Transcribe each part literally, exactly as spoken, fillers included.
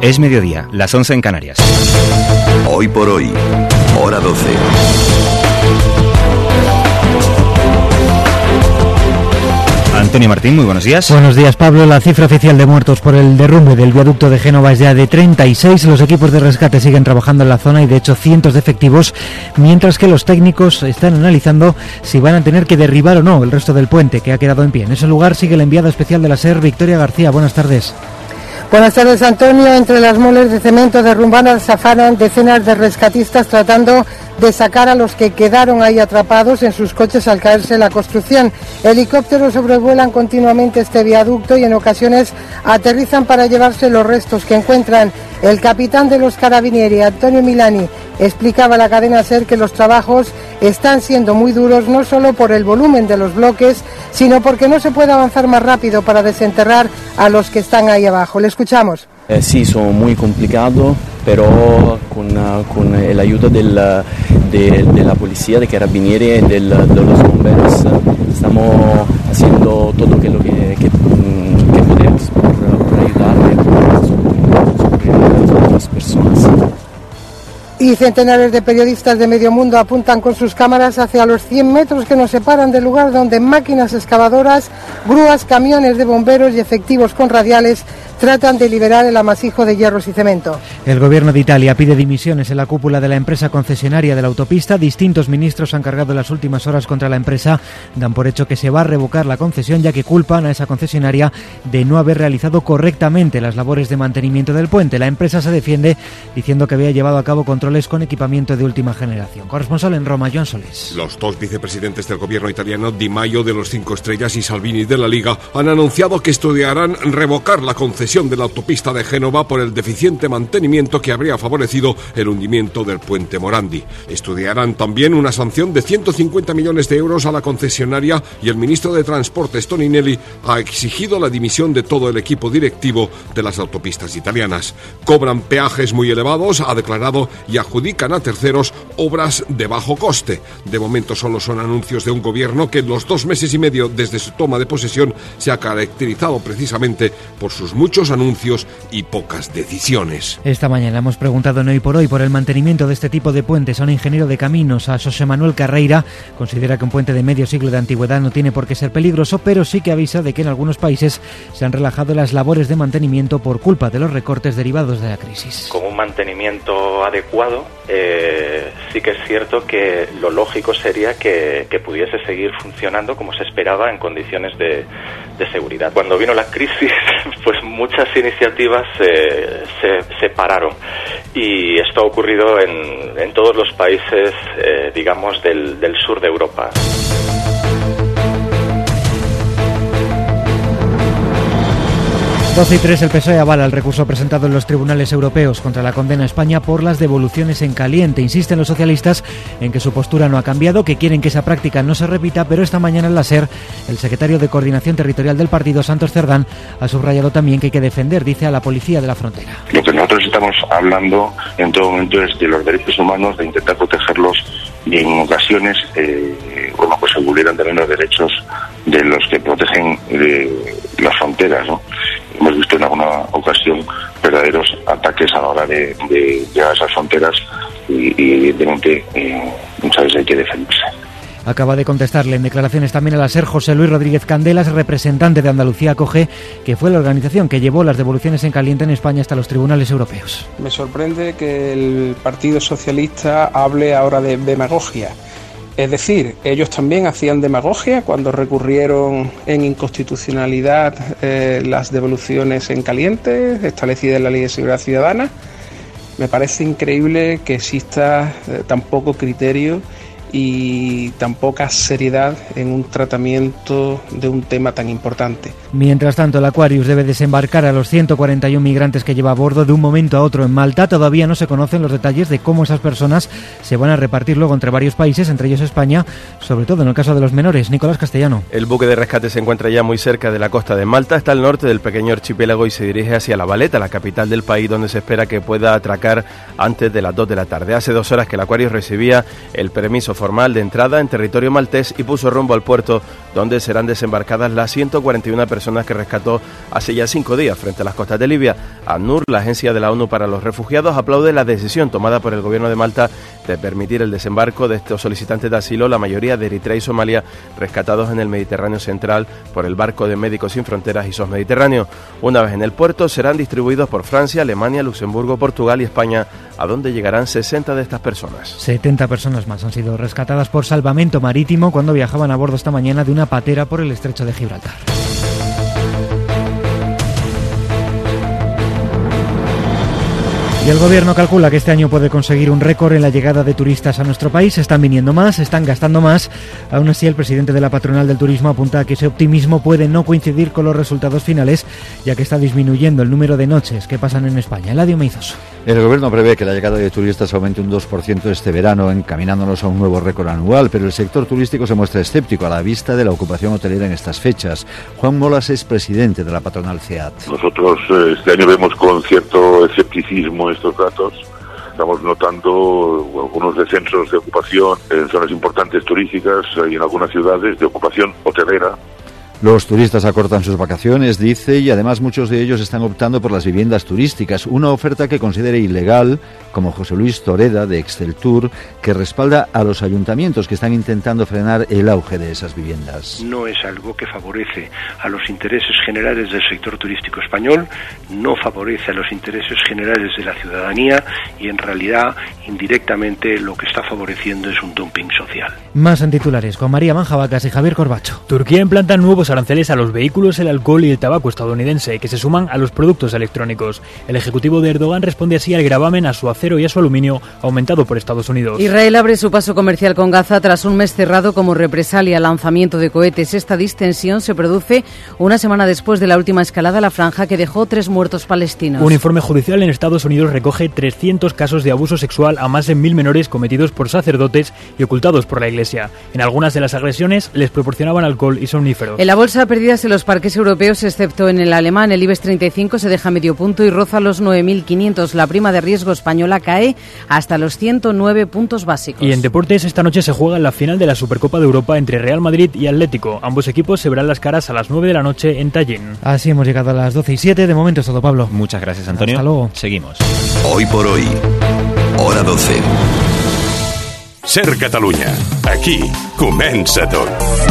Es mediodía, las once en Canarias. Hoy por hoy, hora doce. Antonio Martín, muy buenos días. Buenos días, Pablo. La cifra oficial de muertos por el derrumbe del viaducto de Génova es ya de treinta y seis. Los equipos de rescate siguen trabajando en la zona y, de hecho, cientos de efectivos, mientras que los técnicos están analizando si van a tener que derribar o no el resto del puente que ha quedado en pie. En ese lugar sigue la enviada especial de la SER, Victoria García. Buenas tardes. Buenas tardes, Antonio. Entre las moles de cemento derrumbadas se afanan decenas de rescatistas tratando de sacar a los que quedaron ahí atrapados en sus coches al caerse la construcción. Helicópteros sobrevuelan continuamente este viaducto y en ocasiones aterrizan para llevarse los restos que encuentran. El capitán de los Carabinieri, Antonio Milani, explicaba a la cadena SER que los trabajos están siendo muy duros, no solo por el volumen de los bloques, sino porque no se puede avanzar más rápido para desenterrar a los que están ahí abajo. Le escuchamos. Eh, sí, son muy complicados, pero con, uh, con el ayuda del, de, de la policía, de Carabinieri y del, de los bomberos, estamos haciendo todo lo que, que, que, que podemos por, por ayudarle, por socorrer a las personas. Y centenares de periodistas de medio mundo apuntan con sus cámaras hacia los cien metros que nos separan del lugar donde máquinas excavadoras, grúas, camiones de bomberos y efectivos con radiales tratan de liberar el amasijo de hierros y cemento. El gobierno de Italia pide dimisiones en la cúpula de la empresa concesionaria de la autopista. Distintos ministros han cargado en las últimas horas contra la empresa. Dan por hecho que se va a revocar la concesión, ya que culpan a esa concesionaria de no haber realizado correctamente las labores de mantenimiento del puente. La empresa se defiende diciendo que había llevado a cabo controles con equipamiento de última generación. Corresponsal en Roma, Joan Solés. Los dos vicepresidentes del gobierno italiano, Di Maio de los Cinco Estrellas y Salvini de la Liga, han anunciado que estudiarán revocar la concesión de la autopista de Génova por el deficiente mantenimiento que habría favorecido el hundimiento del puente Morandi. Estudiarán también una sanción de ciento cincuenta millones de euros a la concesionaria y el ministro de Transportes, Toninelli, ha exigido la dimisión de todo el equipo directivo de las autopistas italianas. Cobran peajes muy elevados, ha declarado, y adjudican a terceros obras de bajo coste. De momento solo son anuncios de un gobierno que en los dos meses y medio desde su toma de posesión se ha caracterizado precisamente por sus muchos anuncios y pocas decisiones. Esta mañana hemos preguntado en Hoy por Hoy por el mantenimiento de este tipo de puentes a un ingeniero de caminos, a José Manuel Carreira. Considera que un puente de medio siglo de antigüedad no tiene por qué ser peligroso, pero sí que avisa de que en algunos países se han relajado las labores de mantenimiento por culpa de los recortes derivados de la crisis. Con un mantenimiento adecuado, eh, sí que es cierto que lo lógico sería que, que pudiese seguir funcionando como se esperaba en condiciones de, de seguridad. Cuando vino la crisis, pues muchas iniciativas eh, se, se pararon y esto ha ocurrido en, en todos los países, eh, digamos, del, del sur de Europa. doce y tres, el P S O E avala el recurso presentado en los tribunales europeos contra la condena a España por las devoluciones en caliente. Insisten los socialistas en que su postura no ha cambiado, que quieren que esa práctica no se repita, pero esta mañana en la SER, el secretario de Coordinación Territorial del partido, Santos Cerdán, ha subrayado también que hay que defender, dice, a la policía de la frontera. Lo que nosotros estamos hablando en todo momento es de los derechos humanos, de intentar protegerlos, y en ocasiones, eh, bueno, pues se vulneran también los derechos de los que protegen eh, las fronteras, ¿no? Hemos visto en alguna ocasión verdaderos ataques a la hora de, de llegar a esas fronteras y, y evidentemente eh, muchas veces hay que defenderse. Acaba de contestarle en declaraciones también a la SER José Luis Rodríguez Candelas, representante de Andalucía Acoge, que fue la organización que llevó las devoluciones en caliente en España hasta los tribunales europeos. Me sorprende que el Partido Socialista hable ahora de demagogia. Es decir, ellos también hacían demagogia cuando recurrieron en inconstitucionalidad eh, las devoluciones en caliente establecidas en la Ley de Seguridad Ciudadana. Me parece increíble que exista eh, tan poco criterio y tan poca seriedad en un tratamiento de un tema tan importante. Mientras tanto, el Aquarius debe desembarcar a los ciento cuarenta y uno migrantes que lleva a bordo de un momento a otro en Malta. Todavía no se conocen los detalles de cómo esas personas se van a repartir luego entre varios países, entre ellos España, sobre todo en el caso de los menores. Nicolás Castellano. El buque de rescate se encuentra ya muy cerca de la costa de Malta, está al norte del pequeño archipiélago y se dirige hacia La Valeta, la capital del país, donde se espera que pueda atracar antes de las dos de la tarde. Hace dos horas que el Aquarius recibía el permiso formal de entrada en territorio maltés y puso rumbo al puerto, donde serán desembarcadas las ciento cuarenta y una personas personas que rescató hace ya cinco días frente a las costas de Libia. ACNUR, la agencia de la ONU para los refugiados, aplaude la decisión tomada por el gobierno de Malta de permitir el desembarco de estos solicitantes de asilo, la mayoría de Eritrea y Somalia, rescatados en el Mediterráneo central por el barco de Médicos Sin Fronteras y S O S Mediterráneo. Una vez en el puerto, serán distribuidos por Francia, Alemania, Luxemburgo, Portugal y España, a donde llegarán sesenta de estas personas. setenta personas más han sido rescatadas por salvamento marítimo cuando viajaban a bordo esta mañana de una patera por el estrecho de Gibraltar. Y el gobierno calcula que este año puede conseguir un récord en la llegada de turistas a nuestro país. Están viniendo más, están gastando más. Aún así, el presidente de la patronal del turismo apunta a que ese optimismo puede no coincidir con los resultados finales, ya que está disminuyendo el número de noches que pasan en España. Eladio Meizoso. El gobierno prevé que la llegada de turistas aumente un dos por ciento este verano, encaminándonos a un nuevo récord anual, pero el sector turístico se muestra escéptico a la vista de la ocupación hotelera en estas fechas. Juan Molas es presidente de la patronal CEAT. Nosotros eh, este año vemos con cierto escepticismo estos datos. Estamos notando algunos descensos de ocupación en zonas importantes turísticas y en algunas ciudades de ocupación hotelera. Los turistas acortan sus vacaciones, dice, y además muchos de ellos están optando por las viviendas turísticas, una oferta que considera ilegal, como José Luis Toreda, de Exceltur, que respalda a los ayuntamientos que están intentando frenar el auge de esas viviendas. No es algo que favorece a los intereses generales del sector turístico español, no favorece a los intereses generales de la ciudadanía y en realidad indirectamente lo que está favoreciendo es un dumping social. Más en titulares con María Manjabacas y Javier Corbacho. Turquía implanta nuevos aranceles a los vehículos, el alcohol y el tabaco estadounidense, que se suman a los productos electrónicos. El ejecutivo de Erdogan responde así al gravamen a su acero y a su aluminio, aumentado por Estados Unidos. Israel abre su paso comercial con Gaza tras un mes cerrado como represalia al lanzamiento de cohetes. Esta distensión se produce una semana después de la última escalada a la franja que dejó tres muertos palestinos. Un informe judicial en Estados Unidos recoge trescientos casos de abuso sexual a más de mil menores cometidos por sacerdotes y ocultados por la Iglesia. En algunas de las agresiones les proporcionaban alcohol y somníferos. En la bolsa, pérdidas en los parques europeos, excepto en el alemán. El IBEX treinta y cinco se deja medio punto y roza los nueve mil quinientos. La prima de riesgo española cae hasta los ciento nueve puntos básicos. Y en deportes, esta noche se juega la final de la Supercopa de Europa entre Real Madrid y Atlético. Ambos equipos se verán las caras a las nueve de la noche en Tallinn. Así hemos llegado a las doce y siete. De momento es todo, Pablo. Muchas gracias, Antonio. Hasta luego. Seguimos. Hoy por hoy, hora doce. Ser Catalunya. Aquí comença tot.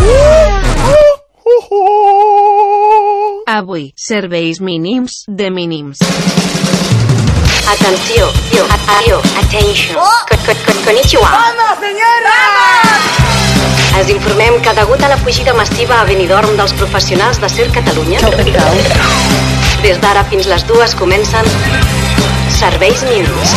Avui, serveis mínims de mínims. Atenció, yo, yo, attention. Konnichiwa. ¡Vamos, senyora! Ens informem que degut a la fugida massiva a Benidorm dels professionals de Ser Catalunya, des d'ara fins les dues comencen serveis mínims.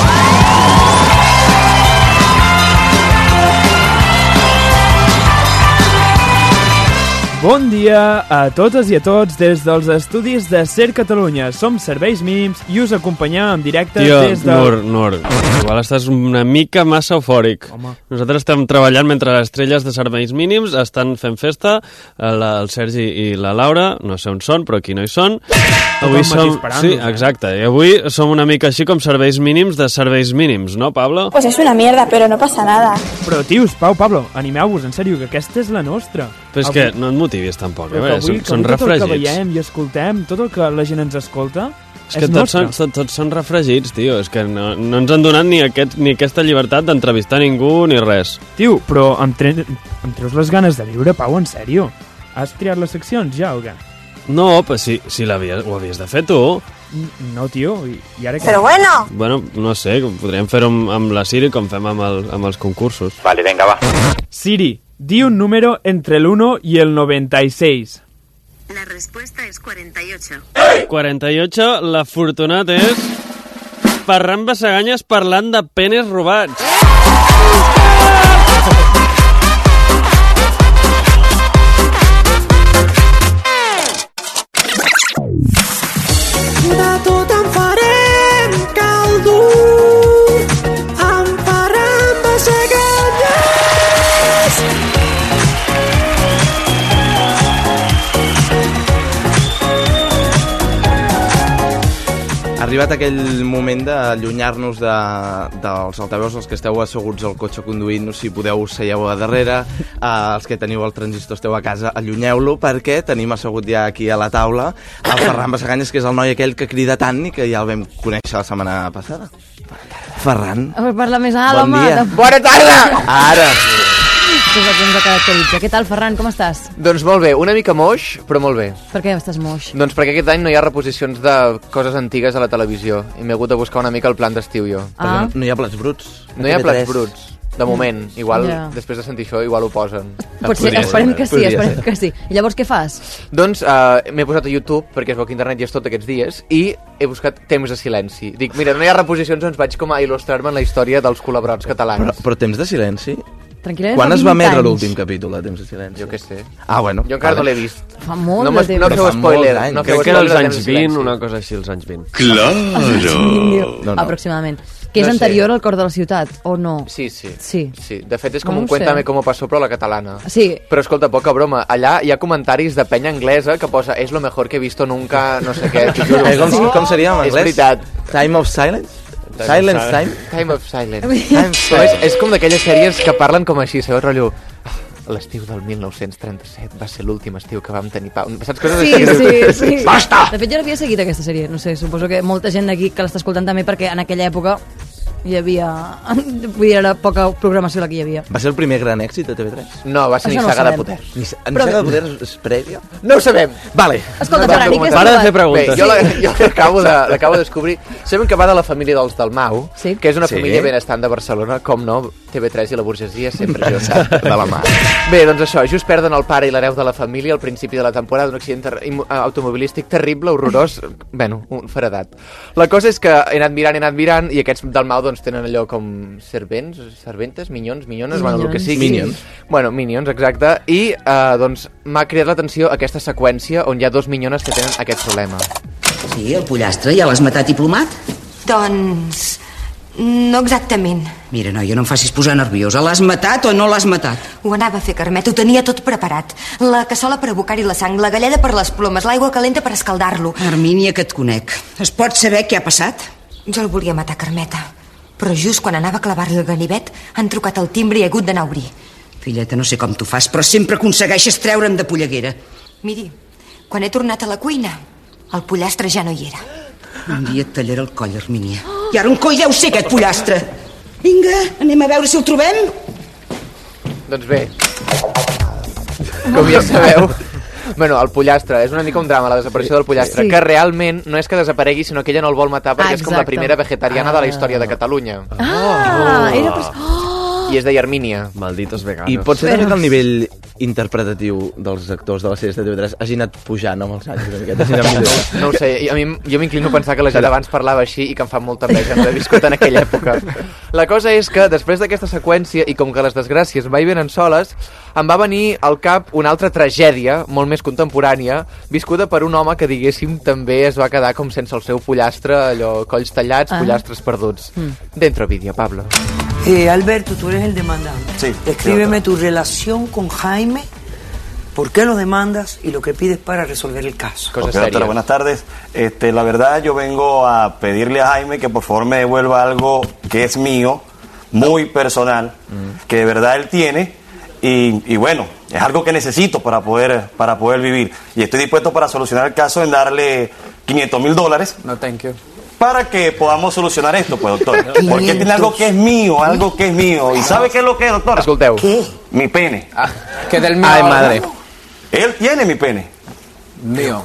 Bon dia a totes i a tots des dels estudis de Ser Catalunya. Som Serveis Mínims i us acompanyem en directe Tio, des de... Nur, Nur, igual estàs una mica massa eufòric. Home. Nosaltres estem treballant mentre les estrelles de Serveis Mínims estan fent festa, el, el Sergi i la Laura, no sé on són, però aquí no hi són. Avui som... Sí, exacte, i avui som una mica així com Serveis Mínims de Serveis Mínims, no, Pablo? Pues es una mierda, pero no pasa nada. Però, tios, Pau, Pablo, animeu-vos, en sèrio, que aquesta és la nostra. Però és avui... que no et motivis tampoc, eh? Avui, són, són refregits. Tot el que veiem i escoltem, tot el que la gent ens escolta, és que tots són, tots, tots són refregits, tio. És que no, no ens han donat ni, aquest, ni aquesta llibertat d'entrevistar ningú ni res. Tio, però em, tre... em treus les ganes de viure, Pau, en sèrio? Has triat les seccions ja o què? No, però si, si ho havies de fer tu. No, tio, i, i ara... Però bueno! Bueno, no sé, podríem fer-ho amb, amb la Siri com fem amb, el, amb els concursos. Vale, venga, va. Siri, di un número entre el uno y el noventa y seis. La respuesta es cuarenta y ocho. cuarenta y ocho, l'afortunat és... Ferran Basaganyes parlant de penes robats. De tot en farem caldo, en Ferran Basaganyes. arribat aquell moment d'allunyar-nos de, dels altaveus als que esteu asseguts al cotxe conduint, si podeu seieu a darrere, eh, els que teniu el transistor esteu a casa, allunyeu-lo, perquè tenim assegut ja aquí a la taula el Ferran Basaganyes, que és el noi aquell que crida tant i que ja el vam conèixer la setmana passada. Ferran. Parla més alt, bon home. dia. De... Bona tarda! Ara. Això és el que ens caracteritza. Què tal, Ferran, com estàs? Doncs molt bé, una mica moix, però molt bé. Per què estàs moix? Doncs perquè aquest any no hi ha reposicions de coses antigues a la televisió i m'he hagut de buscar una mica el plan d'estiu jo. Ah. No hi ha plats bruts? No hi ha plats bruts, de moment. Igual, Ja. després de sentir això, igual ho posen. Potser, esperem que sí, esperem que sí. I llavors què fas? Doncs uh, m'he posat a YouTube, perquè es veu que internet hi és tot aquests dies, i he buscat temps de silenci. Dic, mira, no hi ha reposicions, doncs vaig com a il·lustrar-me en la història dels col·laborats catalans. Però, però temps de silenci? Tranquil·lament, Quan fa es va vint emetre anys. l'últim capítol de Temps de Silenci? Jo què sé. Ah, bueno. Jo encara vale. no l'he vist. Fa molt no de temps. No feu spoiler. No feu Crec que era als spoiler de anys Temps de vint, Silenci. una cosa així, als anys vint. Claro! No, no. Aproximadament. Que és No sé. anterior al Cor de la Ciutat, o no? Sí, sí. Sí. Sí, de fet és com No un ho sé. Cuéntame cómo pasó, però a la catalana. Sí. Però escolta, poca broma, allà hi ha comentaris de penya anglesa que posa és lo mejor que he visto nunca, no sé què. t'ho juro. Eh, com, com seria en És anglès? veritat. Time of Silence? Time Silence of time? Time of Silence. Time of Però és, és com d'aquelles sèries que parlen com així, sabeu, rotllo... L'estiu del mil nou-cents trenta-set va ser l'últim estiu que vam tenir pau. Saps coses Sí, així? sí, sí. Basta! De fet, jo l'havia seguit aquesta sèrie. No sé, suposo que molta gent d'aquí que l'està escoltant també, perquè en aquella època hi havia... Vull dir, era poca programació la que hi havia. Va ser el primer gran èxit de T V tres? No, va ser Això ni no ho Saga de sabem. Poder. Ni, en Però- Saga de Poder és prèvia? No ho sabem. Vale. Escolta, No, Ferran, i què has Para de trobat? fer preguntes. Bé, jo la- Sí. jo l'acabo de, l'acabo de descobrir. Sabem que va de la família dels Dalmau, sí. que és una Sí. família benestant de Barcelona, com no, T V tres i la burgesia sempre junts. De la mà. Bé, doncs això, just perden el pare i l'hereu de la família al principi de la temporada d'un accident ter im- automobilístic terrible, horrorós, bueno, un faradat. La cosa és que he anat mirant, he anat mirant, i aquests Dalmau doncs tenen allò com servents, serventes, minyons, minyones, bueno, el que sigui. Minions. Bueno, Minions, exacte. I eh, doncs m'ha cridat l'atenció aquesta seqüència on hi ha dos minyones que tenen aquest problema. Sí, el pollastre ja l'has matat i plomat? Doncs... no exactament. Mira, noia, no em facis posar nerviosa. L'has matat o no l'has matat? Ho anava a fer, Carmet, ho tenia tot preparat. La cassola per abocar-hi la sang, la galleda per les plomes, l'aigua calenta per escaldar-lo. Hermínia, que et conec. Es pot saber què ha passat? Jo el volia matar, Carmeta. Però just quan anava a clavar-li el ganivet, han trucat al timbre i he hagut d'anar a obrir. Filleta, no sé com t'ho fas, però sempre aconsegueixes treure'm de polleguera. Miri, quan he tornat a la cuina, el pollastre ja no hi era. Un dia et tallaré el coll, Hermínia. I ara un coll deu ser aquest pollastre. Vinga, anem a veure si el trobem. Doncs bé, com ja sabeu, bueno, el pollastre és una mica un drama, la desaparició del pollastre, Sí. que realment no és que desaparegui, sinó que ella no el vol matar perquè Ah, és com la exacte. primera vegetariana de la història de Catalunya. Ah, era... Per... Oh! I és de Hermínia. Malditos veganos. I pot ser Però- també que el nivell interpretatiu dels actors de les sèries de T V tres hagi anat pujant amb els anys una miqueta, hagi anat millorant. No ho sé, i a mi, jo m'inclino a pensar que la gent abans parlava així i que em fa molta enveja no haver viscut en aquella època. La cosa és que després d'aquesta seqüència, i com que les desgràcies mai venen soles, em va venir al cap una altra tragèdia, molt més contemporània, viscuda per un home que, diguéssim, també es va quedar com sense el seu pollastre, allò, colls tallats, Ah. pollastres perduts. Mm. Dentro vídeo, Pablo. Eh, Alberto, tú eres el demandante. Sí. Descríbeme tu relación con Jaime, por qué lo demandas y lo que pides para resolver el caso. Cosa Ok, seria. doctora, buenas tardes. Este, la verdad, yo vengo a pedirle a Jaime que por favor me devuelva algo que es mío, muy personal, que de verdad él tiene, y, y bueno, es algo que necesito para poder, para poder vivir. Y estoy dispuesto para solucionar el caso en darle quinientos mil dólares. No, thank you. Para que podamos solucionar esto, pues, doctor. Porque tiene algo que es mío, algo que es mío. ¿Y sabe qué es lo que es, doctora? Escolteu. ¿Qué? Mi pene. Ah, que del mío. Ay, madre. Él tiene mi pene. Mío.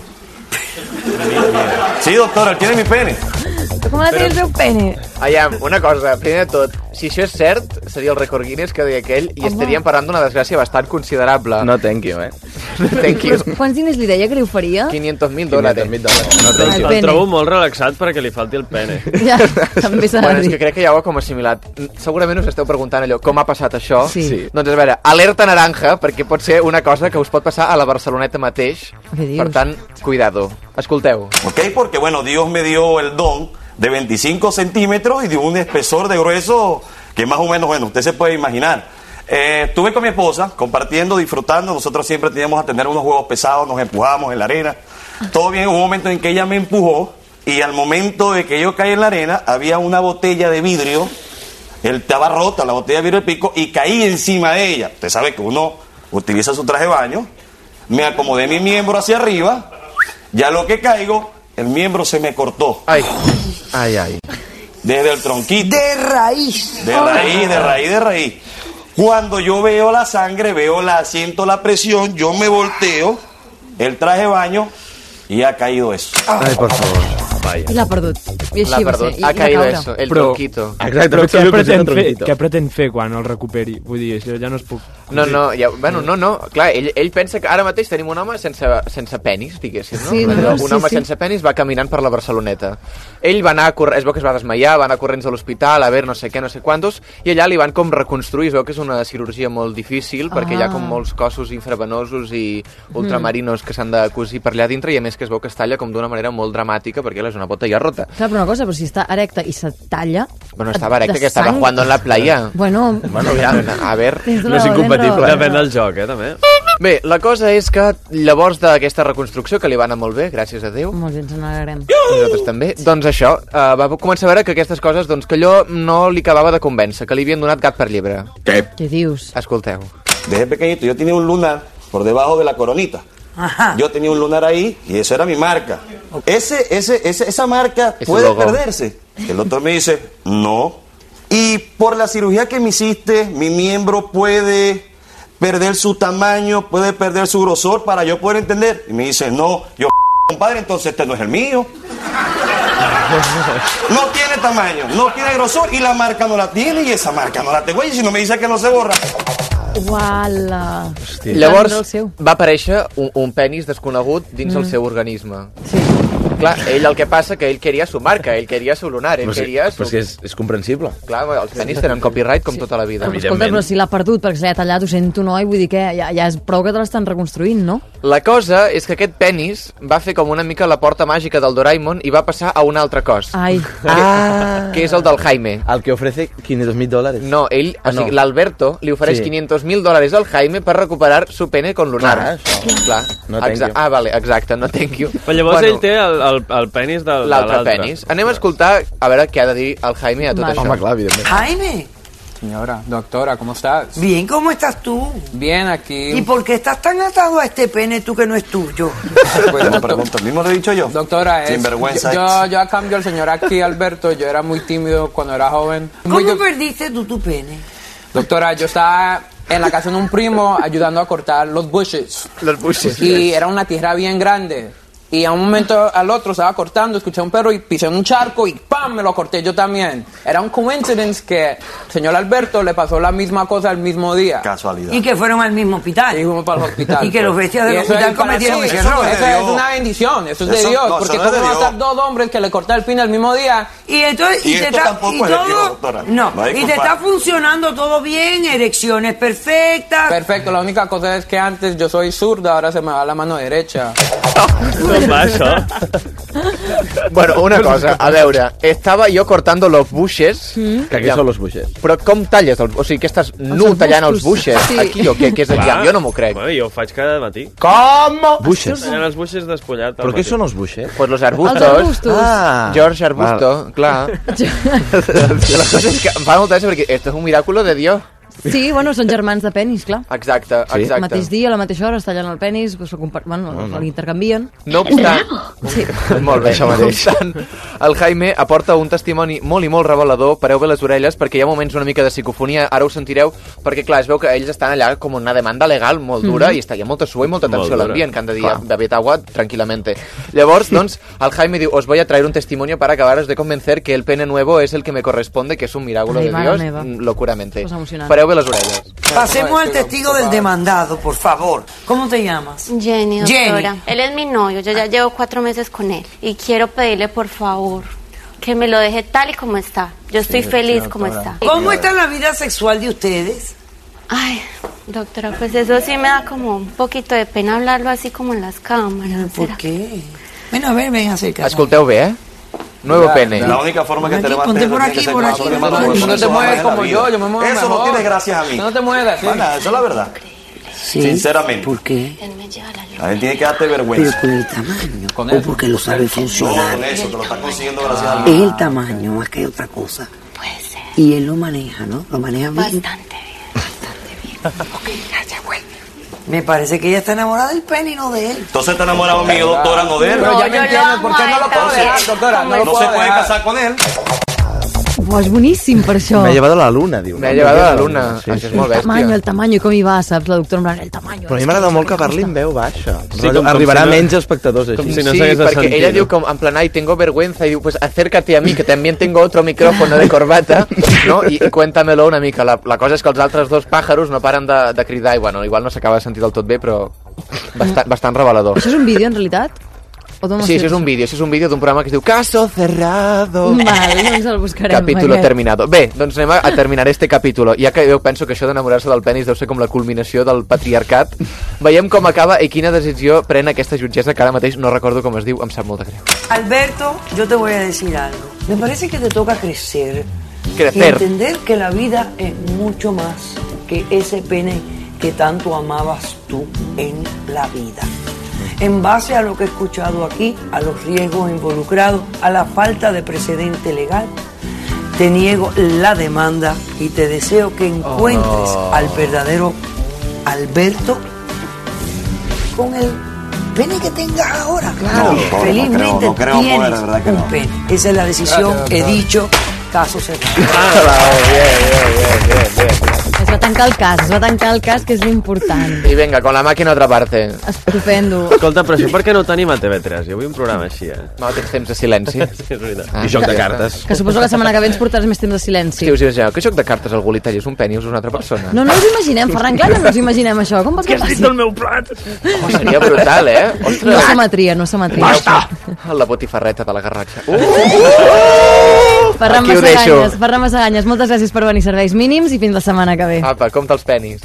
Sí, doctora, él tiene mi pene. Com ha de tenir el seu pene? Aviam, una cosa, primer de tot, si això és cert, seria el rècord Guinness que deia aquell i Home. estaríem parlant d'una desgràcia bastant considerable. No, thank you, eh? Thank you. Però quants diners li deia que li oferia? quinientos mil dòlars. No, thank you. El pene. trobo molt relaxat perquè li falti el pene. Ja, també s'ha Bueno, de és dir. que crec que ja ho heu com assimilat. Segurament us esteu preguntant allò, com ha passat això? Sí. Sí. Doncs a veure, alerta naranja, perquè pot ser una cosa que us pot passar a la Barceloneta mateix. Què dius? Per tant, cuidado. Escolteu. ¿Ok? Porque, bueno, Dios me dio el don de veinticinco centímetros y de un espesor de grueso que más o menos, bueno, usted se puede imaginar. Eh, estuve con mi esposa compartiendo, disfrutando. Nosotros siempre teníamos a tener unos juegos pesados, nos empujamos en la arena. Todo bien, hubo un momento en que ella me empujó y al momento de que yo caí en la arena, había una botella de vidrio, él estaba rota, la botella de vidrio de pico, y caí encima de ella. Usted sabe que uno utiliza su traje de baño, me acomodé mi miembro hacia arriba, ya lo que caigo, el miembro se me cortó. Ay, ay, ay. Desde el tronquito. De raíz. De raíz, de raíz, de raíz. Cuando yo veo la sangre, veo la, siento la presión, yo me volteo, el traje de baño, y ha caído eso. Ay, por favor. Vaya. I l'ha perdut. I així L'ha va perdut. ser. I, ha i caído va caure. eso, el Però- tronquito. Exacte, però què pretén, fer, què pretén fer quan el recuperi? Vull dir, això ja no es puc... No, no, ja, bueno, no, no, clar, ell, ell pensa que ara mateix tenim un home sense, sense penis, diguéssim, no? Sí, no, no, un sí, home sí. sense penis va caminant per la Barceloneta. Ell va anar a córrer, es veu que es va desmaiar, va anar corrents a l'hospital, a veure no sé què, no sé quantos, i allà li van com reconstruir, es veu que és una cirurgia molt difícil, perquè Ah. hi ha com molts cossos infravenosos i ultramarinos que s'han de cosir per allà dintre, i a més que es veu que es talla com d'una manera molt dramàtica, perquè ell és una bota ja rota. Clar, però una cosa, però si està erecta i se talla... Bueno, estava erecta, de que estava sang- jugando en la playa. Bueno, Bueno, ja, a veure... Tens una No és raó, incompatible. tens raó. Depèn del joc, eh, també. Bé, la cosa és que llavors d'aquesta reconstrucció, que li va anar molt bé, gràcies a Déu, molt bé, ens n'alegrem. nosaltres també, doncs això, uh, va començar a veure que aquestes coses, doncs que allò no li acabava de convèncer, que li havien donat gat per llebre. ¿Qué? Què dius? Escolteu. Desde pequeñito yo tenía un lunar por debajo de la coronita. Ajá. Yo tenía un lunar ahí y eso era mi marca. Ese, ese, ese, esa marca Ese puede logo. perderse. El doctor me dice, no. Y por la cirugía que me hiciste, mi miembro puede perder su tamaño, puede perder su grosor para yo poder entender. Y me dice, no, yo, compadre, entonces este no es el mío. No tiene tamaño, no tiene grosor y la marca no la tiene y esa marca no la tengo. Y si no me dice que no se borra. Uala. Llavors va aparèixer un, un penis desconegut dins mm. el seu organisme. Sí. Clar, ell el que passa que ell queria su marca, ell queria su lunar, ell Però sí, queria su... però és que és, és comprensible. Clar, els penis tenen copyright com tota la vida. Però, escolta, però si l'ha perdut perquè se l'ha tallat, ho sento, noi, vull dir que ja, ja és prou que te l'estan reconstruint, no? La cosa és que aquest penis va fer com una mica la porta màgica del Doraemon i va passar a un altre cos. Ai. Ah. Que és el del Jaime. Al que ofrece quinientos mil dólares. No, ell, Ah, o sigui, no. l'Alberto li ofereix Sí. quinientos mil dòlars al Jaime per recuperar su pene con lunar. Clar, això. Clar. No, thank Exa- you. Ah, vale, exacte, no thank you. Però llavors ell té el, el, el penis del, de L'altre l'altre. penis. Anem a escoltar a veure què ha de dir el Jaime a tot Vale. això. Home, clar, evidentment. Jaime. Señora, doctora, ¿cómo estás? Bien, ¿cómo estás tú? Bien, aquí. ¿Y por qué estás tan atado a este pene tú que no es tuyo? Pues, Me pregunto, ¿el mismo lo he dicho yo? doctora, es, Sinvergüenza. yo, yo a cambio el señor aquí, Alberto, yo era muy tímido cuando era joven. Muy ¿Cómo de- perdiste tú tu pene? Doctora, yo estaba en la casa de un primo ayudando a cortar los bushes. Los bushes. Y era una tijera bien grande. Y a un momento al otro estaba cortando, escuché un perro y pisé en un charco y ¡pam! Me lo corté yo también. Era un coincidence que al señor Alberto le pasó la misma cosa el mismo día. Casualidad. Y que fueron al mismo hospital. Y fuimos para el hospital. Y que los bestias del Y eso hospital es para- cometieron sí, ese eso error. Eso es una bendición, eso es de Eso- Dios. no, eso porque no es cómo de van a Dios. estar dos hombres que le corta el pin el mismo día. Y entonces, y, Y te esto está, tampoco y es de Dios, todo, doctora. no, No hay y te culpable. está funcionando todo bien, erecciones perfectas. Perfecto, la única cosa es que antes yo soy zurda, ahora se me va la mano derecha. Com va, això? Bueno, una cosa, a veure, estava jo cortando los bushes... Que què són los bushes? Però com talles? El, o sigui, que estàs nu tallant els bushes Sí. aquí o què, què és el Clar. llamp? Jo no m'ho crec. Bueno, jo ho faig cada matí. Com? Bushes. Tallant els bushes despullat. Però què són els bushes? Pues los arbustos. Els arbustos. Ah. George Arbusto, clar. La cosa és que em fa molta gràcia perquè esto es un milagro de Dios. Sí, bueno, són germans de penis, clar. Exacte, Sí? exacte. El mateix dia, a la mateixa hora, es tallen el penis, pues, ho compar- bueno, No, no. l'intercanvien. No obstant, Sí. molt bé, Això no mateix. obstant, el Jaime aporta un testimoni molt i molt revelador, pareu bé les orelles, perquè hi ha moments una mica de psicofonia, ara ho sentireu, perquè clar, es veu que ells estan allà com una demanda legal molt dura, Mhm. i està, hi ha molta suor i molta Molt tensió a dura. l'ambient, que han de dir, Clar. bebed agua tranquilamente. Llavors, doncs, el Jaime diu, os voy a traer un testimonio para acabaros de convencer que el pene nuevo es el que me corresponde, que es un milagro Ay, de mare Dios, meva. mm, locuramente. Cosa emocionante. Pareu bé les orelles. Pasemos al testigo del demandado, por favor. ¿Cómo te llamas? Jenny, Jenny. doctora. Él es mi novio, yo ya llevo cuatro meses con él. Y quiero pedirle, por favor, que me lo deje tal y como está. Yo estoy Sí, feliz sí, como doctora. está. ¿Cómo está la vida sexual de ustedes? Ay, doctora, pues eso sí me da como un poquito de pena hablarlo así como en las cámaras. ¿Por qué? Ven a ver, ven, acerca. Escolteu bé, eh? Nuevo La- pene. La única forma que Aquí, te levantes ponte es por tiene que aquí, ser por con aquí, nosotros, no te hermano, mueves por eso No te es mueves la como vida. yo, yo me muevo Eso no mejor. tienes gracias a mí. No te muevas, sí. Pana, eso es la verdad. Sí. Sinceramente. ¿Por qué? La gente tiene que darte vergüenza. Pero por el tamaño. O porque lo sabe funcionar. No, con eso, que lo está consiguiendo gracias a Es Dios. el tamaño más que otra cosa. Puede ser. Y él lo maneja, ¿no? Lo maneja bien. Bastante bien. Bastante bien. Ok, ya, ya vuelve. Me parece que ella está enamorada del pene y no de él. Entonces está enamorado mío, doctora, no de él. Pero ya me entiendes, ¿por qué no lo puedo dejar, doctora? No, no se puede casar con él. Buah, és boníssim per això. Me ha llevado a la luna, diu. Me ha llevado a la luna. Sí, Això és sí. molt El bèstia. tamaño, el tamaño, i com hi va, saps? La doctora Moran, el tamaño. Però a mi m'agrada molt que parli en veu baixa. Sí, Sí, com- com Arribarà si no- menys espectadors així. Com si no sí, perquè ella diu com, en plan, ai, tengo vergüenza, y diu, pues acércate a mí, que también tengo otro micrófono de corbata, no? I, i cuéntamelo una mica. La, la cosa és que els altres dos pàjaros no paren de, de cridar, i bueno, igual no s'acaba de sentir del tot bé, però bastant, bastant revelador. Això és un vídeo, en realitat? O d'on Sí, has això és un vídeo, això és un vídeo d'un programa que es diu Caso Cerrado. Vale, doncs el buscarem. Capítulo aquest. terminado. Bé, doncs anem a, a terminar este capítol. Ja que jo penso que això d'enamorar-se del penis deu ser com la culminació del patriarcat, veiem com acaba i quina decisió pren aquesta jutgessa que ara mateix no recordo com es diu, em sap molt de greu. Alberto, yo te voy a decir algo. Me parece que te toca crecer. Crecer. Y entender que la vida es mucho más que ese pene que tanto amabas tú en la vida. En base a lo que he escuchado aquí, a los riesgos involucrados, a la falta de precedente legal, te niego la demanda y te deseo que encuentres Oh, no. al verdadero Alberto con el pene que tengas ahora. Claro, No, pobre, felizmente no creo, no creo tienes poder, de verdad que un no. pene. Esa es la decisión, Gracias, he doctor. dicho, caso cerrado. Ah, bravo, bien, bien, bien, bien, bien. Es va tancar el cas, es va tancar el cas, que és l'important. I venga, con la màquina otra parte. Estupendo. Escolta, però això per què no ho tenim a T V tres? Jo vull un programa així, eh? No, tens temps de silenci. Sí, és veritat. Ah, I joc de ja cartes. Que suposo que la setmana que ve ens portaràs més temps de silenci. Sí, us imagineu que joc de cartes algú li tallis un penis a una altra persona? No, no us imaginem, Ferran, clar que no us imaginem això. Com vols que passi? meu plat? Oh, seria brutal, eh? Ostres. No simetria, no simetria. Basta! La botifarreta de la Garratxa. Uh! Ferran Aquí ho deixo. Massaganyes, Ferran Massaganyes, moltes gràcies per venir, serveis mínims, i fins la setmana que ve. Apa, compta els penis.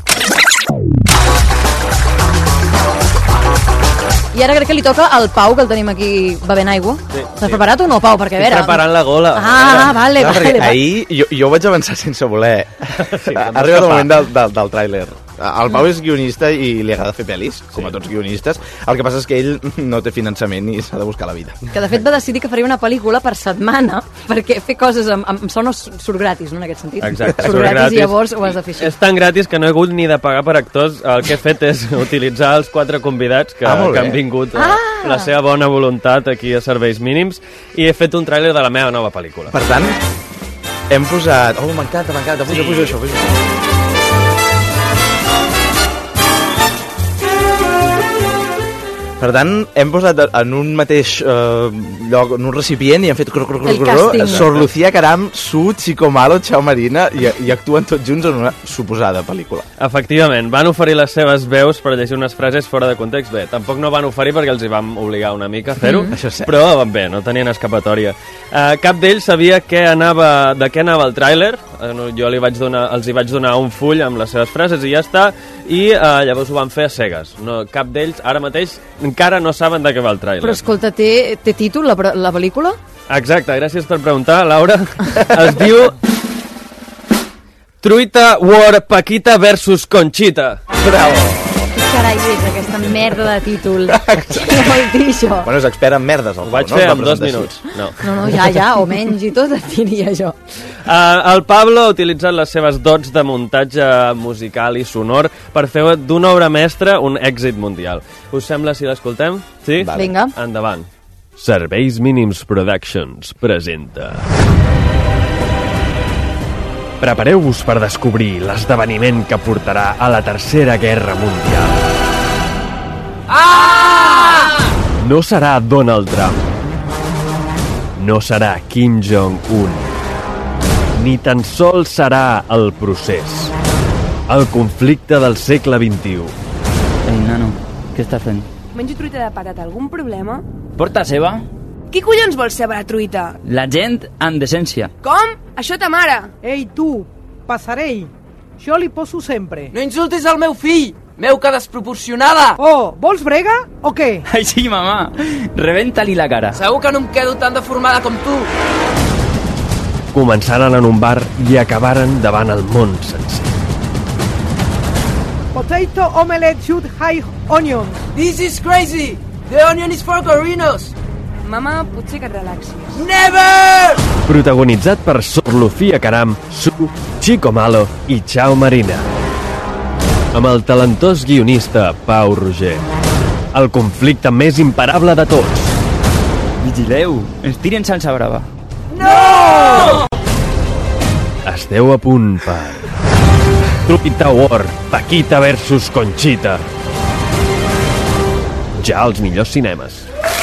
I ara crec que li toca al Pau, que el tenim aquí bevent aigua. Sí, T'has sí. preparat o no, Pau? Perquè a Estic veure... preparant la gola. Ah, vale, Clar, vale. perquè vale. ahir jo, jo vaig avançar sense voler. Sí, ha no arribat el escapar. moment del, del, del tràiler. El Pau és guionista i li agrada fer pel·lis, com a tots guionistes. El que passa és que ell no té finançament i s'ha de buscar la vida. Que de fet va decidir que faria una pel·lícula per setmana, perquè fer coses amb, amb sonos surt gratis, no, en aquest sentit? Exacte, Surt gratis, i llavors ho has de fer així. És tan gratis que no he hagut ni de pagar per actors. El que he fet és utilitzar els quatre convidats que, Ah, molt que bé. han vingut, Ah! ah! la seva bona voluntat aquí a Serveis Mínims, i he fet un tràiler de la meva nova pel·lícula. Per tant, hem posat... Oh, m'encanta, m'encanta, puja, puja això, puja això. Per tant, hem posat en un mateix eh, lloc, en un recipient, i hem fet cru, cru, cru, El cru, càsting. Sor Lucía Caram, Su, Chico Malo, Chao Marina, i, i actuen tots junts en una suposada pel·lícula. Efectivament, van oferir les seves veus per llegir unes frases fora de context. Bé, tampoc no van oferir perquè els hi vam obligar una mica a fer-ho, Mm. Això és cert. però bé, no tenien escapatòria. Uh, cap d'ells sabia què anava, de què anava el tràiler. Uh, no, jo li vaig donar, els hi vaig donar un full amb les seves frases i ja està, i uh, llavors ho van fer a cegues. No, cap d'ells ara mateix encara no saben de què va el tràiler. Però escolta, té, té títol la, la pel·lícula? Exacte, gràcies per preguntar, Laura. Es diu Truita War Paquita versus Conchita. Bravo! Què carai és aquesta merda de títol? Què vol dir això? Bueno, és expert en merdes, el Ho vaig Pau, fer no? en La dos presentació. minuts. No. No, no, ja, ja, o menys i tot et diria jo. Uh, el Pablo ha utilitzat les seves dots de muntatge musical i sonor per fer d'una obra mestra un èxit mundial. Us sembla si l'escoltem? Sí? Vale. Vinga. Endavant. Serveis Mínims Productions presenta... Prepareu-vos per descobrir l'esdeveniment que portarà a la Tercera Guerra Mundial. Ah! No serà Donald Trump. No serà Kim Jong-un. Ni tan sols serà el procés. El conflicte del segle vint-i-u. Ei, nano, què estàs fent? Menjo truita de patata, algun problema? Porta seva? Qui collons vols saber la truita? La gent amb decència. Com? Això ta mare. Ei, tu, passarell. Jo li poso sempre. No insultis el meu fill! Meuca desproporcionada! Oh, vols brega o què? Ai, sí, mamà. Rebenta-li la cara. Segur que no em quedo tan deformada com tu. Començaren en un bar i acabaren davant el món sencer. Potato omelette should have onions. This is crazy! The onion is for Corinos! Mama, potser que et relaxis. Never! Protagonitzat per Sor Lucía Caram, Su, Chico Malo i Chao Marina. Amb el talentós guionista Pau Roger. El conflicte més imparable de tots. Vigileu, ens tiren salsa brava. No! Esteu a punt per... Truita War, Paquita versus Conchita. Ja als millors cinemes.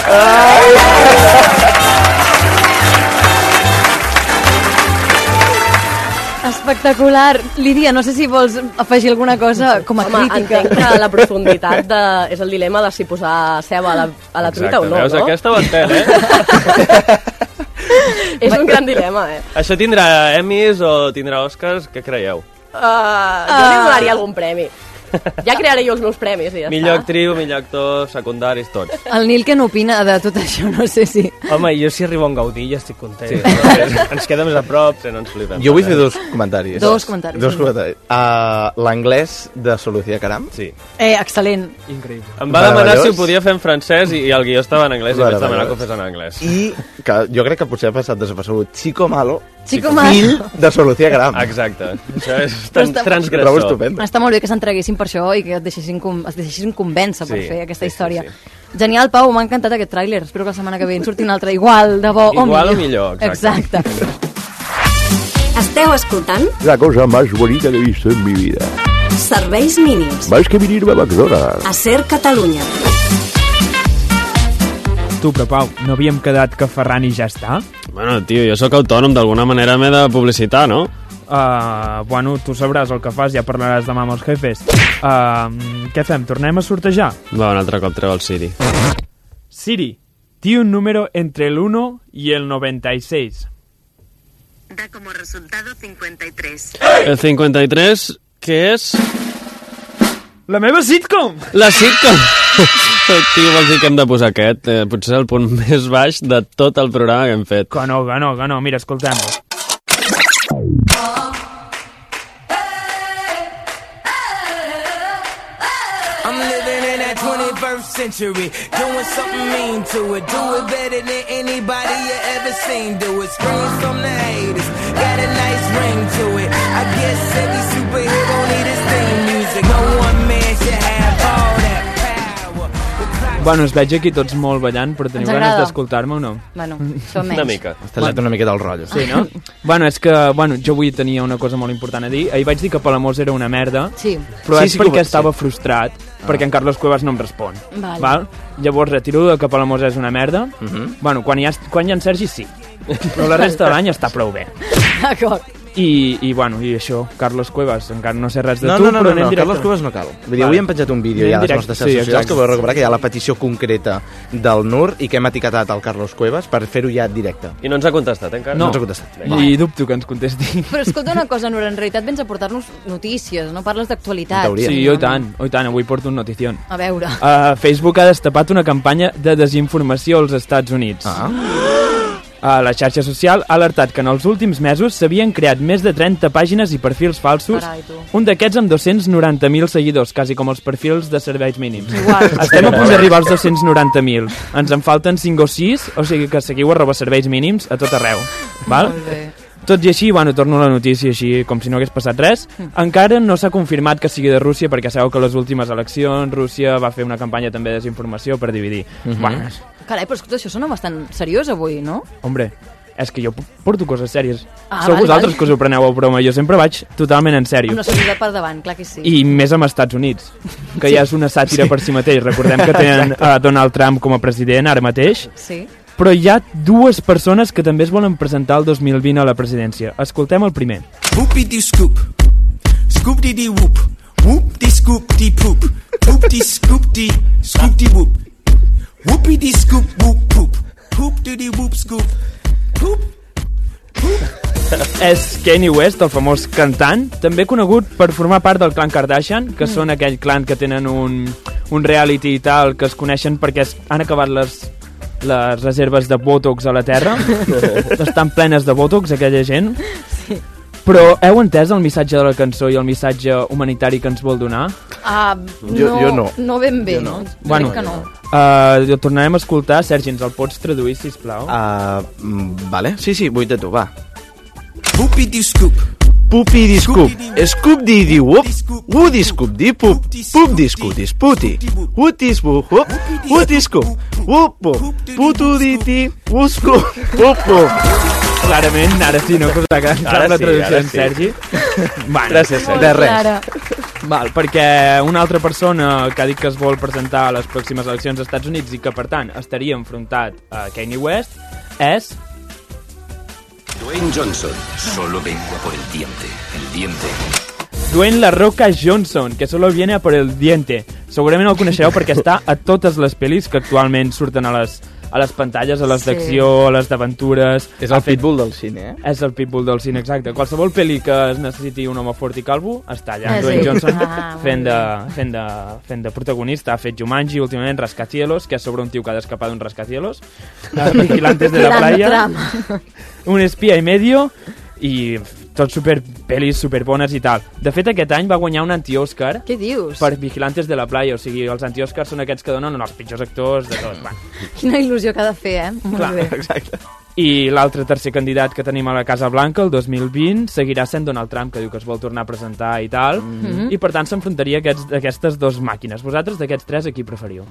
Espectacular. Lídia, no sé si vols afegir alguna cosa com a Home, crítica. entenc que la profunditat de, és el dilema de si posar ceba a la, a la truita o no, veus, no? aquesta ho entenc, eh? És un gran dilema, eh? Això tindrà Emmys o tindrà Oscars? Què creieu? Uh, jo li donaria algun premi. Ja crearé jo els meus premis i ja Millor està. actriu, millor actor, secundaris, tots. El Nil, què n'opina de tot això? No sé si... Home, jo si arribo a un Gaudí ja estic content. Sí. Sí. Ens queda més a prop. Sí, no ens flipem. Jo vull fer dos comentaris. Dos comentaris. Dos comentaris. Uh, L'anglès de Sor Lucía Caram. Sí. Eh, excel·lent. Increïble. Em va demanar si ho podia fer en francès i, i el guió estava en anglès i vaig demanar que ho fes en anglès. I que jo crec que potser ha passat desapercebut. Chico Malo, Chico Malo. fill de Sor Lucía Caram. Exacte. Això és Però tan està- transgressor. Trobo estupendo. Està molt bé que s'entreguessin per això i que et deixessin, com, es deixessin convèncer per Sí, fer aquesta sí, sí, història. sí. Genial, Pau, m'ha encantat aquest tràiler. Espero que la setmana que ve en surti un altre igual de bo Igual o o millor. millor, exacte. Exacte. Esteu escoltant La cosa más bonita que he visto en mi vida. Serveis mínims Más que venirme a McDonald's. a Ser Catalunya. Tu, però Pau, no havíem quedat que Ferrani ja està? Bueno, tio, jo sóc autònom, d'alguna manera m'he de publicitar, no? Uh, bueno, tu sabràs el que fas, ja parlaràs demà amb els jefes. Uh, què fem, tornem a sortejar? Va, un altre cop treu el Siri. Siri, di un número entre el uno y el noventa y seis. Da como resultado cincuenta y tres. El cinquanta i tres, què és? La meva sitcom! La sitcom! Tio, vols dir que hem de posar aquest? Eh, potser és el punt més baix de tot el programa que hem fet. Que no, que no, que no. Mira, escoltem-lo. I'm living in that twenty-first century, doing something mean to it. Do it better than anybody you ever seen. Do it. Screams from the haters, got a nice ring to it. I guess every superhero need his theme music. No one man should have all that power. Bueno, us veig aquí tots molt ballant, però teniu Ens ganes agrada. d'escoltar-me o no? Bueno, som menys. Una mica. Estàs bueno. una miqueta al rotllo. Sí, no? bueno, és que bueno, jo avui tenia una cosa molt important a dir. Ahir vaig dir que Palamós era una merda, Sí. però Sí, és sí que ho perquè vaig- estava frustrat, perquè en Carlos Cuevas no em respon. Vale. Val? Llavors retiro de que Palamós és una merda. Uh -huh. Bueno, quan hi, ha, quan hi ha en Sergi, sí. Però la resta de l'any està prou bé. D'acord. I, i bueno, i això, Carlos Cuevas, encara no sé res de No, tu, no, no, però no, anem no, directe. Carlos Cuevas no cal. Vull dir, Vale. avui hem penjat un vídeo Anem ja a les directe. nostres xarxes Sí, socials exacte. que podeu recuperar, que hi ha la petició concreta del N U R i que hem etiquetat al Carlos Cuevas per fer-ho ja directe. I no ens ha contestat, eh, encara? No ens ha contestat. I dubto que ens contesti. Però escolta una cosa, Nora, en realitat vens a portar-nos notícies, no parles d'actualitat. Sí, jo i tant, oh, i tant, avui porto un notición. A veure. Uh, Facebook ha destapat una campanya de desinformació als Estats Units. Ah. Uh, la xarxa social ha alertat que en els últims mesos s'havien creat més de trenta pàgines i perfils falsos, Carai, tu. un d'aquests amb dos-cents noranta mil seguidors, quasi com els perfils de serveis mínims. Igual. Estem a punt d'arribar als dos-cents noranta mil. Ens en falten cinc o sis, o sigui que seguiu arroba serveis mínims a tot arreu. Val? Molt bé. Tot i així, bueno, torno a la notícia així com si no hagués passat res, encara no s'ha confirmat que sigui de Rússia, perquè sabeu que a les últimes eleccions Rússia va fer una campanya també de desinformació per dividir. Mhm. Bueno, Carai, però escolta, això sona bastant seriós avui, no? hombre, és que jo porto coses sèries. Ah, Sou vale, vosaltres vale. que us ho preneu a broma, jo sempre vaig totalment en sèrio. Amb la solidaritat per davant, clar que sí. I més amb Estats Units, que Sí. ja és una sàtira Sí. per si mateix. Recordem que tenen uh, Donald Trump com a president ara mateix, Sí. però hi ha dues persones que també es volen presentar el dos mil vint a la presidència. Escoltem el primer. Whoopity scoop, scoop dee dee whoop, whoop dee scoop dee poop, poop dee scoop dee scoop dee whoop, whoopity dee scoop whoop poop, poop dee dee whoop scoop, poop. És Kanye West, el famós cantant, també conegut per formar part del clan Kardashian, que mm. són aquell clan que tenen un, un reality i tal, que es coneixen perquè es, han acabat les, les reserves de Botox a la Terra. Estan plenes de Botox, aquella gent. Sí. Però heu entès el missatge de la cançó i el missatge humanitari que ens vol donar? Ah, Jo- no, jo no. no ben bé, Jo no. no? Bueno, Crec que no. uh, tornarem a escoltar. Sergi, ens el pots traduir, sisplau? Uh, vale, sí, sí, vull de tu, va. Poopity scoop. Pupi di scoop, scoop di di whoop, woody scoop di poop, poop di scoop di spooty, woody scoop whoop, woody scoop, whoop whoop, putu di ti, whoop scoop, whoop whoop. Clarament, ara sí, no us ha quedat Ara la sí, traducció ara en sí. Sergi. Bueno, Gràcies, Sergi. De res. Val, perquè una altra persona que ha dit que es vol presentar a les pròximes eleccions als Estats Units i que, per tant, estaria enfrontat a Kanye West és... Dwayne Johnson, solo vengo a por el diente, el diente. Dwayne La Roca Johnson, que solo viene a por el diente. Segurament el coneixereu perquè està a totes les pel·lis que actualment surten a les, a les pantalles, a les Sí. d'acció, a les d'aventures. És el pitbull del cine, eh? És el pitbull del cine, exacte. Qualsevol pel·li que es necessiti un home fort i calvo, està allà. Ah, Dwayne sí. Johnson Ah, fent, de, fent, de, fent de protagonista. Ha fet Jumanji, últimament Rascacielos, que és sobre un tio que ha d'escapar d'un rascacielos. Vigilantes de la Gran playa. trama. Un espia i medio i tot super pel·lis superbones i tal. De fet, aquest any va guanyar un anti-Òscar. Què dius? Per Vigilantes de la playa, o sigui, els anti-Òscars són aquests que donen els pitjors actors de tot. Va. Quina il·lusió que ha de fer, eh? Molt Clar, bé. Exacte. I l'altre tercer candidat que tenim a la Casa Blanca, el dos mil vint, seguirà sent Donald Trump, que diu que es vol tornar a presentar i tal, Mhm. i per tant s'enfrontaria a aquests, a aquestes dues màquines. Vosaltres, d'aquests tres, a qui preferiu?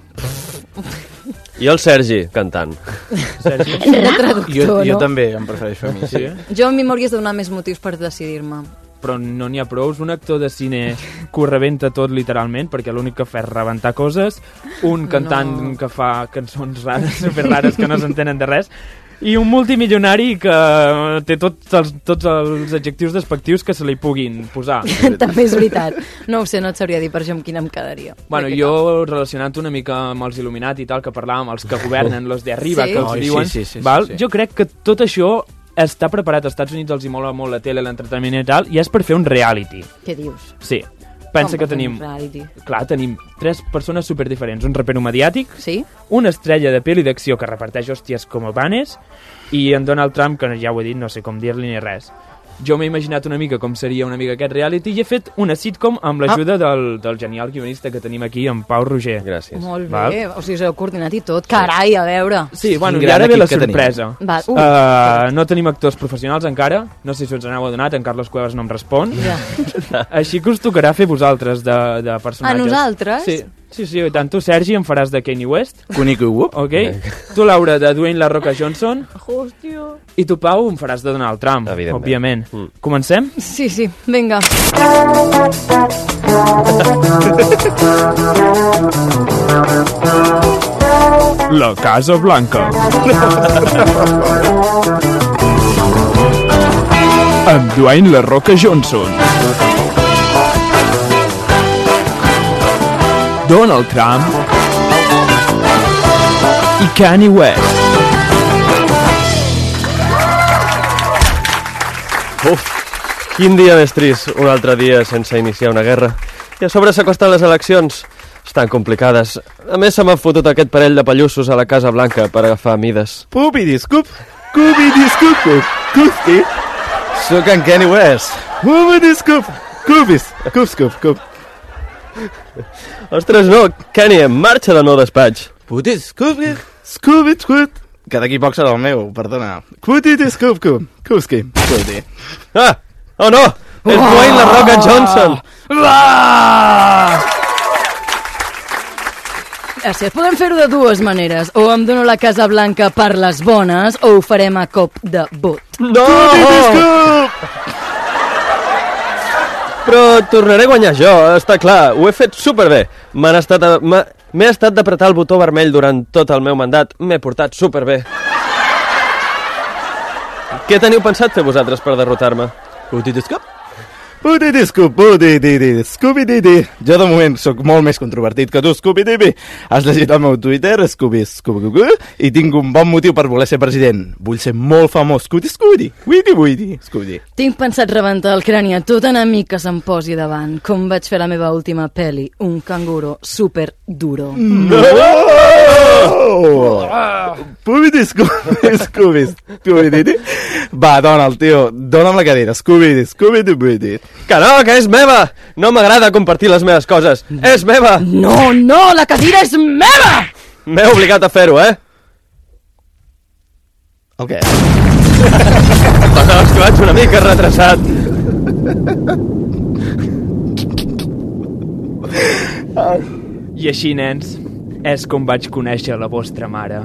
I el Sergi, cantant. Sergi? Traductor, jo, jo no? també em prefereixo a mi, sí. Jo a mi m'hauries de donar més motius per decidir-me. Però no n'hi ha prou. Un actor de cine que ho rebenta tot literalment, perquè l'únic que fa és rebentar coses, un cantant No. que fa cançons rares, superrares, que no s'entenen de res, i un multimilionari que té tots els, tots els adjectius despectius que se li puguin posar. També és veritat. No ho sé, no et sabria dir per això amb quina em quedaria. Bueno, jo, relacionant una mica amb els Illuminati i tal, que parlàvem, els que governen, los de arriba, Sí? que els Ai, diuen, sí, sí, sí, val? sí, sí. Jo crec que tot això està preparat. Als Estats Units els hi mola molt la tele, l'entreteniment i tal, i és per fer un reality. Què dius? Sí. Pensa Com que per fer tenim... un reality? Clar, tenim tres persones superdiferents. Un rapero mediàtic, sí? una estrella de pel·li d'acció que reparteix hòsties com a banes, i en Donald Trump, que ja ho he dit, no sé com dir-li ni res. Jo m'he imaginat una mica com seria una mica aquest reality i he fet una sitcom amb l'ajuda ah. del, del genial guionista que tenim aquí, en Pau Roger. Gràcies. Molt bé, Val? o sigui, us heu coordinat i tot. Carai, a veure. Sí, bueno, Quin i ara gran ve la equip que sorpresa. Va, uh. Uh, no tenim actors professionals encara, no sé si us n'heu adonat, en Carlos Cuevas no em respon. Ja. Així que us tocarà fer vosaltres de, de personatges. A nosaltres? Sí, sí, sí, i tant. Tu, Sergi, em faràs de Kanye West. Cunico i whoop. Ok. Tu, Laura, de Dwayne La Roca Johnson. Hòstia. I tu, Pau, em faràs de Donald Trump, òbviament. Mm. Comencem? Sí, sí, vinga. La Casa Blanca. Amb Dwayne La Roca Johnson. Donald Trump i Kanye West. Uf, quin dia més trist, un altre dia sense iniciar una guerra. I a sobre s'acosten les eleccions. Estan complicades. A més, se m'ha fotut aquest parell de pallussos a la Casa Blanca per agafar mides. Pupi di scoop, cubi di scoop, cufti. Soc en Kanye West. Pupi di scoop, cubis, cub, scoop, cub. Ostres, no, Kenny, marxa del meu despatx. Puti scoop, scoop, scoop. Que d'aquí poc serà el meu, perdona. Puti di scoop, cub, cubski, cubi. Ah, oh no, és oh. Dwayne La Roca Johnson. Ah! Gràcies. Podem fer-ho de dues maneres. O em dono la Casa Blanca per les bones, o ho farem a cop de vot. No! Però tornaré a guanyar jo, està clar. Ho he fet superbé. M'han estat... A... M'he estat d'apretar el botó vermell durant tot el meu mandat. M'he portat superbé. Què teniu pensat fer vosaltres per derrotar-me? Puti di scoop, Putidi, Scooby-Didi, Scooby-Didi. Jo de moment sóc molt més controvertit que tu, Scooby-Didi. Has llegit el meu Twitter, Scooby, Scooby, i tinc un bon motiu per voler ser president. Vull ser molt famós, Scooby, Scooby, Widi, Widi, Scooby. Tinc pensat rebentar el crani a tot enemic que se'm posi davant, com vaig fer la meva última pel·li, un canguro super duro. No! Scooby, Scooby, Scooby, Scooby-Didi. Va, dona'l, tio, dona'm la cadira, Scooby, Scooby-Didi. Que no, que és meva! No m'agrada compartir les meves coses. És meva! No, no, la cadira és meva! M'he obligat a fer-ho, eh? El què? Passa, que vaig una mica retrasat. I així, nens, és com vaig conèixer la vostra mare.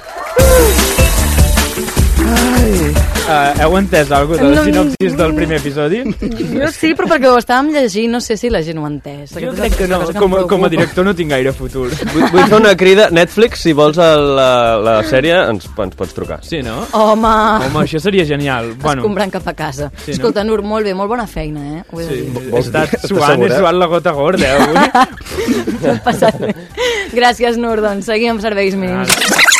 Ai. Uh, heu entès alguna cosa de la sinopsis del primer episodi? Jo sí, però perquè ho estàvem llegint, no sé si la gent ho ha entès. Jo crec que no, com, com a director no tinc gaire futur. Vull, vull fer una crida. Netflix, si vols la, la sèrie, ens, ens pots trucar. Sí, no? Home! Home, això seria genial. Bueno. Escombrant cap a casa. Sí, Escolta, no? Nur, molt bé, molt bona feina, eh? Ho he de dir. Sí, he estat suant, he suat la gota gorda, eh, avui. T'ho has passat bé. Gràcies, Nur, doncs. Seguim amb serveis mínims.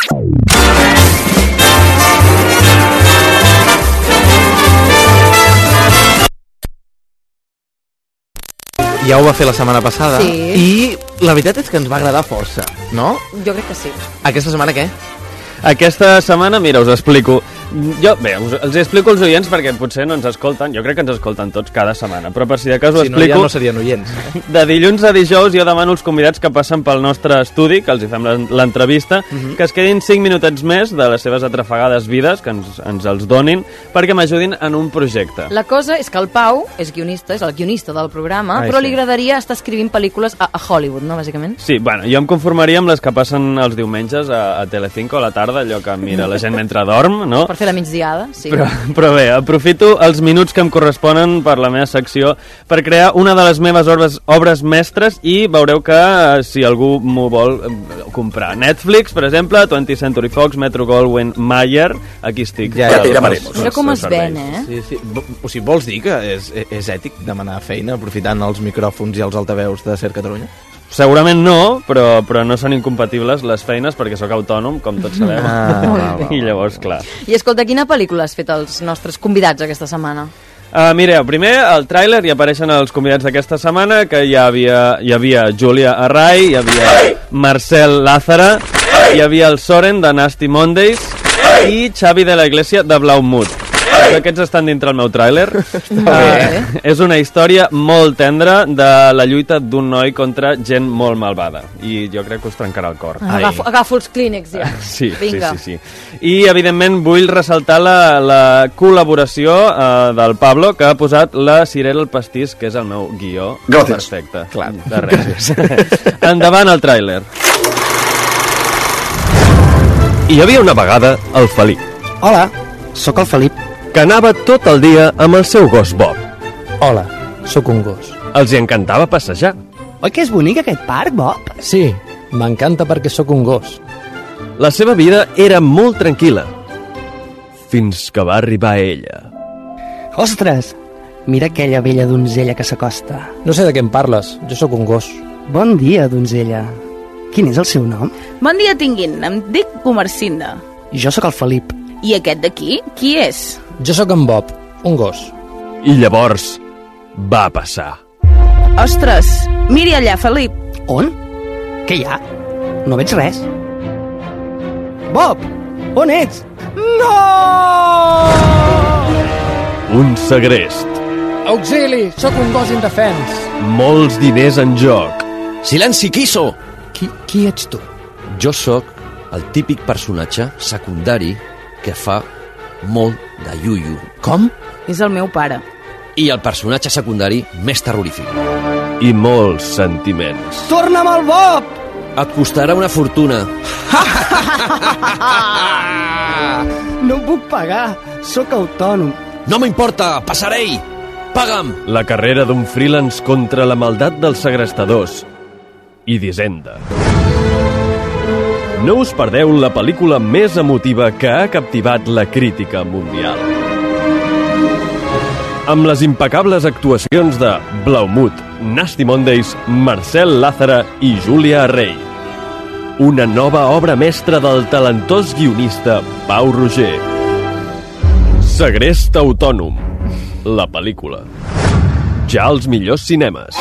Ja ho va fer la setmana passada. Sí. I la veritat és que ens va agradar força, no? Jo crec que sí. Aquesta setmana què? Aquesta setmana, mira, us explico. Jo, bé, us, els explico als oients perquè potser no ens escolten. Jo crec que ens escolten tots cada setmana, però per si de cas ho si explico. Si no, ja no serien oients. De dilluns a dijous jo demano als convidats que passen pel nostre estudi, que els hi fem l'entrevista, uh -huh. que es quedin cinc minutets més de les seves atrafegades vides, que ens, ens els donin, perquè m'ajudin en un projecte. La cosa és que el Pau és guionista, és el guionista del programa, Ai, però sí. li agradaria estar escrivint pel·lícules a, a Hollywood, no, bàsicament? Sí, bueno, jo em conformaria amb les que passen els diumenges a, a Telecinco a la tarda, allò que mira la gent mentre dorm, no? Per fer la migdiada, sí. Però, però bé, aprofito els minuts que em corresponen per la meva secció per crear una de les meves obres, obres mestres i veureu que eh, si algú m'ho vol eh, comprar. Netflix, per exemple, twentieth Century Fox, Metro-Goldwyn Mayer, aquí estic. Ja, ja te llamaremos. Mira com es ven, eh? Sí, sí. O sigui, vols dir que és, és ètic demanar feina aprofitant els micròfons i els altaveus de Ser Catalunya? Segurament no, però, però no són incompatibles les feines perquè sóc autònom, com tots sabeu. Ah, I llavors, clar. I escolta, quina pel·lícula has fet als nostres convidats aquesta setmana? Uh, mireu, primer, al tràiler hi apareixen els convidats d'aquesta setmana, que hi havia, hi havia Júlia Arrai, hi havia Marcel Lázara, hi havia el Soren de Nasty Mondays i Xavi de la Iglesia de Blaumut. Aquests estan dintre el meu tràiler. Uh, és una història molt tendra de la lluita d'un noi contra gent molt malvada. I jo crec que us trencarà el cor. Ah, agafo, agafo els clínex, ja. Sí, Vinga. sí, sí, sí. I, evidentment, vull ressaltar la, la col·laboració uh, del Pablo, que ha posat la Cirera al pastís, que és el meu guió. Gràcies. Perfecte. Clar. De res. Endavant el tràiler. Hi havia una vegada el Felip. Hola, sóc el Felip. Que anava tot el dia amb el seu gos Bob. Hola, sóc un gos. Els hi encantava passejar. Oi que és bonic aquest parc, Bob? Sí, m'encanta perquè sóc un gos. La seva vida era molt tranquil·la. Fins que va arribar ella. Ostres, mira aquella vella donzella que s'acosta. No sé de què em parles, jo sóc un gos. Bon dia, donzella. Quin és el seu nom? Bon dia tinguin, em dic Comercinda. Jo sóc el Felip. I aquest d'aquí, qui és? Jo sóc en Bob, un gos. I llavors va passar. Ostres, miri allà, Felip. On? Què hi ha? No veig res. Bob, on ets? No! Un segrest. Auxili, sóc un gos indefens. Molts diners en joc. Silenci, qui sou? Qui, qui ets tu? Jo sóc el típic personatge secundari que fa molt de iuiu. Com? És el meu pare. I el personatge secundari més terrorífic. I molts sentiments. Torna'm el Bob! Et costarà una fortuna. No puc pagar, sóc autònom. No m'importa, passaré! Paga'm! La carrera d'un freelance contra la maldat dels segrestadors i d'Hisenda. No us perdeu la pel·lícula més emotiva que ha captivat la crítica mundial. amb les impecables actuacions de Blaumut, Nasty Mondays, Marcel Lázara i Júlia Rey. Una nova obra mestra del talentós guionista Pau Roger. Segrest autònom, la pel·lícula. Ja als millors cinemes.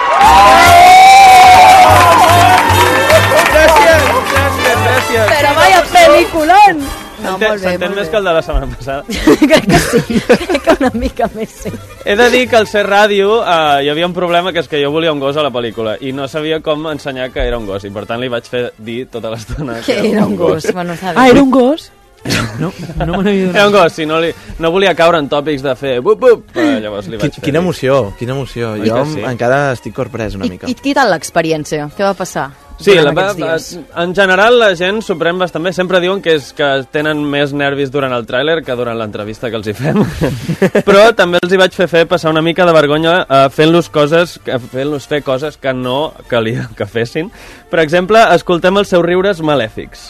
Gràcies, gràcies, gràcies. Però vaya pel·lículon! No, molt bé, S'entén molt més bé. que el de la setmana passada. Crec que sí, crec que una mica més sí. He de dir que al ser ràdio eh, hi havia un problema, que és que jo volia un gos a la pel·lícula i no sabia com ensenyar que era un gos i per tant li vaig fer dir tota l'estona Que era un gos, bueno, sabia. Ah, era un gos? No, no me n'havia donat. Era un gos, si no, li, no volia caure en tòpics de fer bup, bup, però llavors li vaig Qui, fer quina dir. emoció, quina emoció. Oi Jo que sí? encara estic corprès una I, mica. I què tal l'experiència? Què va passar? Sí, la, durant aquests dies? en general la gent s'ho pren bastant bé. Sempre diuen que, és, que tenen més nervis durant el tràiler que durant l'entrevista que els hi fem. Però també els hi vaig fer fer passar una mica de vergonya eh, fent-los coses, fent-los fer coses que no calia que fessin. Per exemple, escoltem els seus riures malèfics.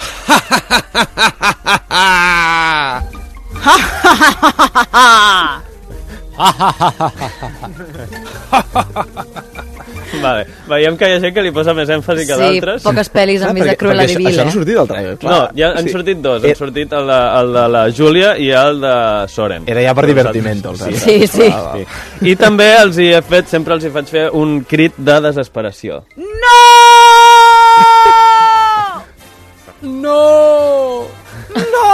Vale, veiem que hi ha gent que li posa més èmfasi que Sí, d'altres. poques pel·lis han vist de Cruella de Vil, Això no eh? ha sortit del trailer, clar. No, ja han Sí. sortit dos. Eh, Han sortit el de, el de la Júlia i el de Soren. Era ja per divertimento, el Sí, trailer. Sí, sí. Va, va. I també els hi he fet, sempre els hi faig fer un crit de desesperació. No! No! No!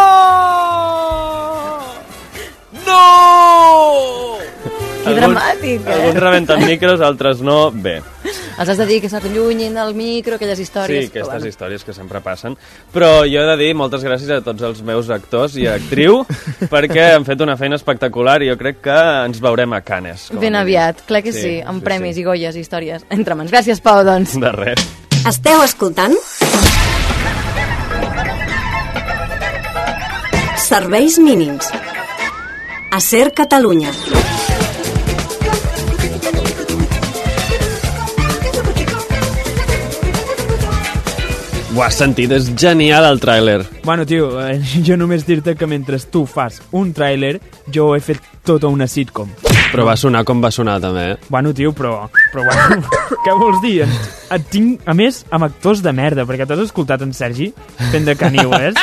No! Que dramàtic, eh? Alguns rebenten micros, altres no. Bé, Els has de dir que s'allunyin del micro, aquelles històries. sí, aquestes històries que sempre passen. Però jo he de dir moltes gràcies a tots els meus actors i actriu perquè han fet una feina espectacular i jo crec que ens veurem a Cannes. com a Ben mínim. aviat, clar que sí, Sí, amb sí, premis sí. i goies i històries entre mans. Gràcies, Pau, doncs. De res. Esteu escoltant? Serveis mínims. A Ser Catalunya. Ho has sentit, és genial el tràiler. Bueno, tio, eh, jo només dir-te que mentre tu fas un tràiler, jo he fet tota una sitcom. Però va sonar com va sonar, també, eh? Bueno, tio, però... però bueno, què vols dir? Et tinc, a més, amb actors de merda, perquè t'has escoltat en Sergi fent de Kanye West?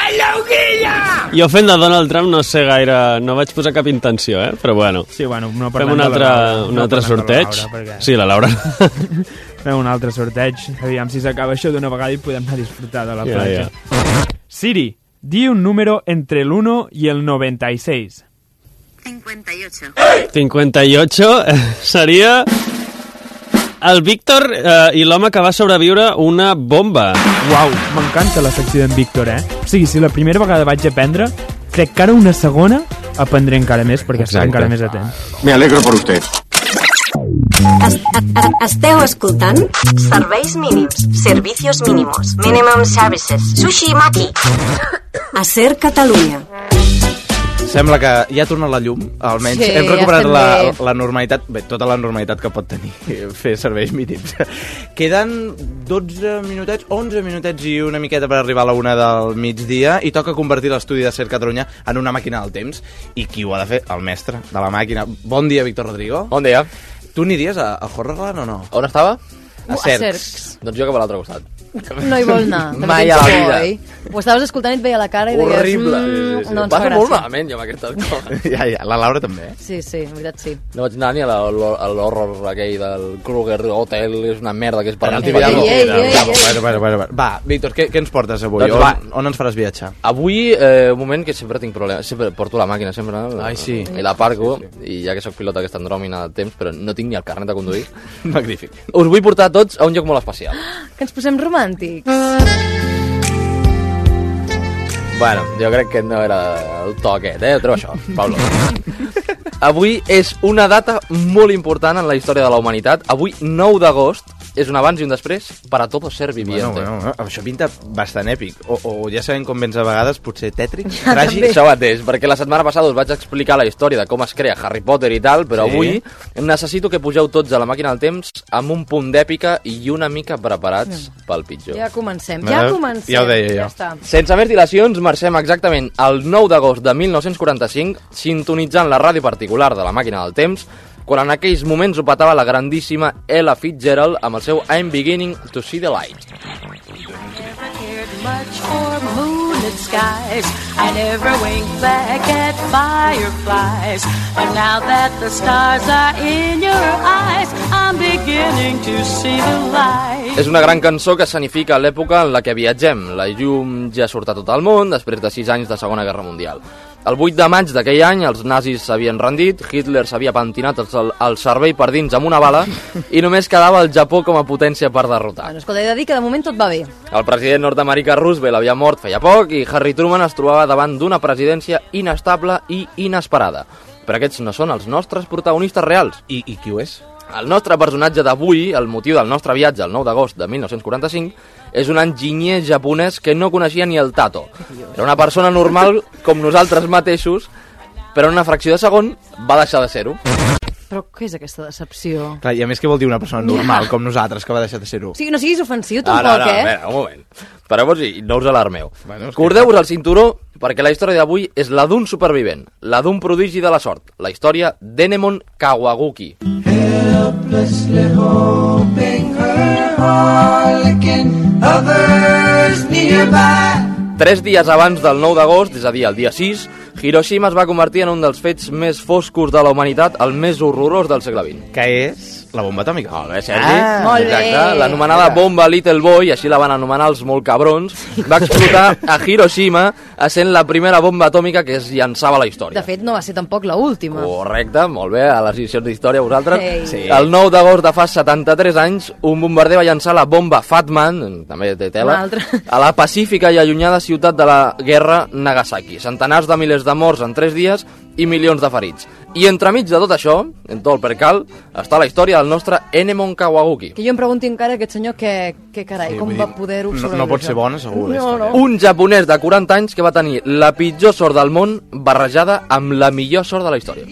Jo fent de Donald Trump no sé gaire... No vaig posar cap intenció, eh? Però bueno. Sí, bueno, no Fem parlem un de la altre, Laura, un no altre parlem de la sorteig. Laura, perquè- Sí, la Laura. Fem un altre sorteig. Aviam si s'acaba això d'una vegada i podem anar a disfrutar de la Ja, platja. ja. Siri, di un número entre el uno y el noventa y seis. cincuenta y ocho. cincuenta y ocho seria el Víctor eh, i l'home que va sobreviure una bomba. Uau, m'encanta la secció d'en Víctor, eh? O sigui, si la primera vegada vaig aprendre, crec que ara una segona aprendré encara més, perquè estic encara més atent. Me alegro por usted. Es- es- Esteu escoltant? Serveis mínims. Servicios mínimos. Minimum services. Sushi Maki. A Ser Catalunya. Sembla que ja ha tornat la llum, almenys Sí, hem ja recuperat estem la, bé. la normalitat, bé, tota la normalitat que pot tenir fer serveis mínims. Queden dotze minutets, onze minutets i una miqueta per arribar a la una del migdia i toca convertir l'estudi de Ser Catalunya en una màquina del temps. I qui ho ha de fer? El mestre de la màquina. Bon dia, Víctor Rodrigo. Bon dia. Tu aniries a, a Horrorland o no? On estava? A A Cercs. Cercs. Doncs jo cap a l'altre costat. No hi vol anar. de Mai ben a la segur, vida. oi? Ho estaves escoltant i et veia la cara i deies... Horrible. Mm, Sí, sí, sí. No ens fa Passa gràcia. molt malament jo amb aquestes coses. Ja, ja, la Laura també, eh? Sí, sí, en veritat sí. No vaig anar ni a la- a l'horror aquell del Kruger Hotel, és una merda que és per Ei, Antibidal. ei, ei, ei, ei. Bueno, bueno, bueno, bueno. Va, Víctor, què, què ens portes avui? Doncs on, va. on ens faràs viatjar? Avui, eh, un moment que sempre tinc problemes, sempre porto la màquina, sempre, no? Ai, sí. I la parco, sí, sí. I ja que sóc pilot d'aquesta andròmina de temps, però no tinc ni el carnet de conduir. Magnífic. Us vull portar tots a un lloc molt especial. Que ens posem romàntics. Bueno, jo crec que no era el to aquest, eh? Treu això, Pablo. Avui és una data molt important en la història de la humanitat. Avui, nou d'agost, és un abans i un després para todo ser viviente. Bueno, bueno, això pinta bastant èpic. O, o ja sabem com vens a vegades, potser tètric, Ja, tràgic. això mateix, perquè la setmana passada us vaig explicar la història de com es crea Harry Potter i tal, però Sí. avui necessito que pugeu tots a la màquina del temps amb un punt d'èpica i una mica preparats pel pitjor. Ja comencem, ja comencem. Ja ho deia jo. Ja està. Sense més dilacions, marxem exactament el nou d'agost de mil nou-cents quaranta-cinc, sintonitzant la ràdio particular de la màquina del temps, quan en aquells moments ho petava la grandíssima Ella Fitzgerald amb el seu I'm Beginning to See the Light. Much for moonlit skies. I never winked back at fireflies. But now that the stars are in your eyes, I'm beginning to see the light. És una gran cançó que escenifica l'època en la que viatgem. La llum ja surt a tot el món després de sis anys de Segona Guerra Mundial. El vuit de maig d'aquell any els nazis s'havien rendit, Hitler s'havia pentinat el, el cervell per dins amb una bala i només quedava el Japó com a potència per derrotar. Bueno, escolta, he de dir que de moment tot va bé. El president nord-americà Roosevelt havia mort feia poc i Harry Truman es trobava davant d'una presidència inestable i inesperada. Però aquests no són els nostres protagonistes reals. I, i qui ho és? El nostre personatge d'avui, el motiu del nostre viatge el nou d'agost de mil nou-cents quaranta-cinc, és un enginyer japonès que no coneixia ni el tato. Era una persona normal com nosaltres mateixos, però en una fracció de segon va deixar de ser-ho. Però què és aquesta decepció? Clar, i a més què vol dir una persona normal com nosaltres que va deixar de ser-ho? O sigui, no siguis ofensiu Ah, tampoc, no, no, eh? a veure, un moment. Pareu-vos i no us alarmeu. Bueno, és que- Cordeu-vos el cinturó perquè la història d'avui és la d'un supervivent, la d'un prodigi de la sort, la història d'Enemon Kawaguchi. Helplessly hoping her harlequin, others nearby. Tres dies abans del nou d'agost, és a dir, el dia sis, Hiroshima es va convertir en un dels fets més foscos de la humanitat, el més horrorós del segle vint. Que és la bomba atòmica. Molt bé, Sergi. Ah, molt bé. Exacte. L'anomenada bomba Little Boy, així la van anomenar els molt cabrons, va explotar a Hiroshima, essent la primera bomba atòmica que es llançava a la història. De fet, no va ser tampoc la última. Correcte, molt bé, a les edicions d'història vosaltres. Ei. Sí. El nou d'agost de fa setanta-tres anys, un bombarder va llançar la bomba Fat Man, també té tela, Una altra. a la pacífica i allunyada ciutat de la guerra Nagasaki. Centenars de milers de morts en tres dies i milions de ferits. I entremig de tot això, en tot el percal, està la història del nostre Enemon Kawaguchi. Que jo em pregunto encara aquest senyor què, què carai, Sí, com vull va dir, poder-ho no- sobreviure. no pot ser bona, segur, la No, història. no. Un japonès de quaranta anys que va tenir la pitjor sort del món barrejada amb la millor sort de la història.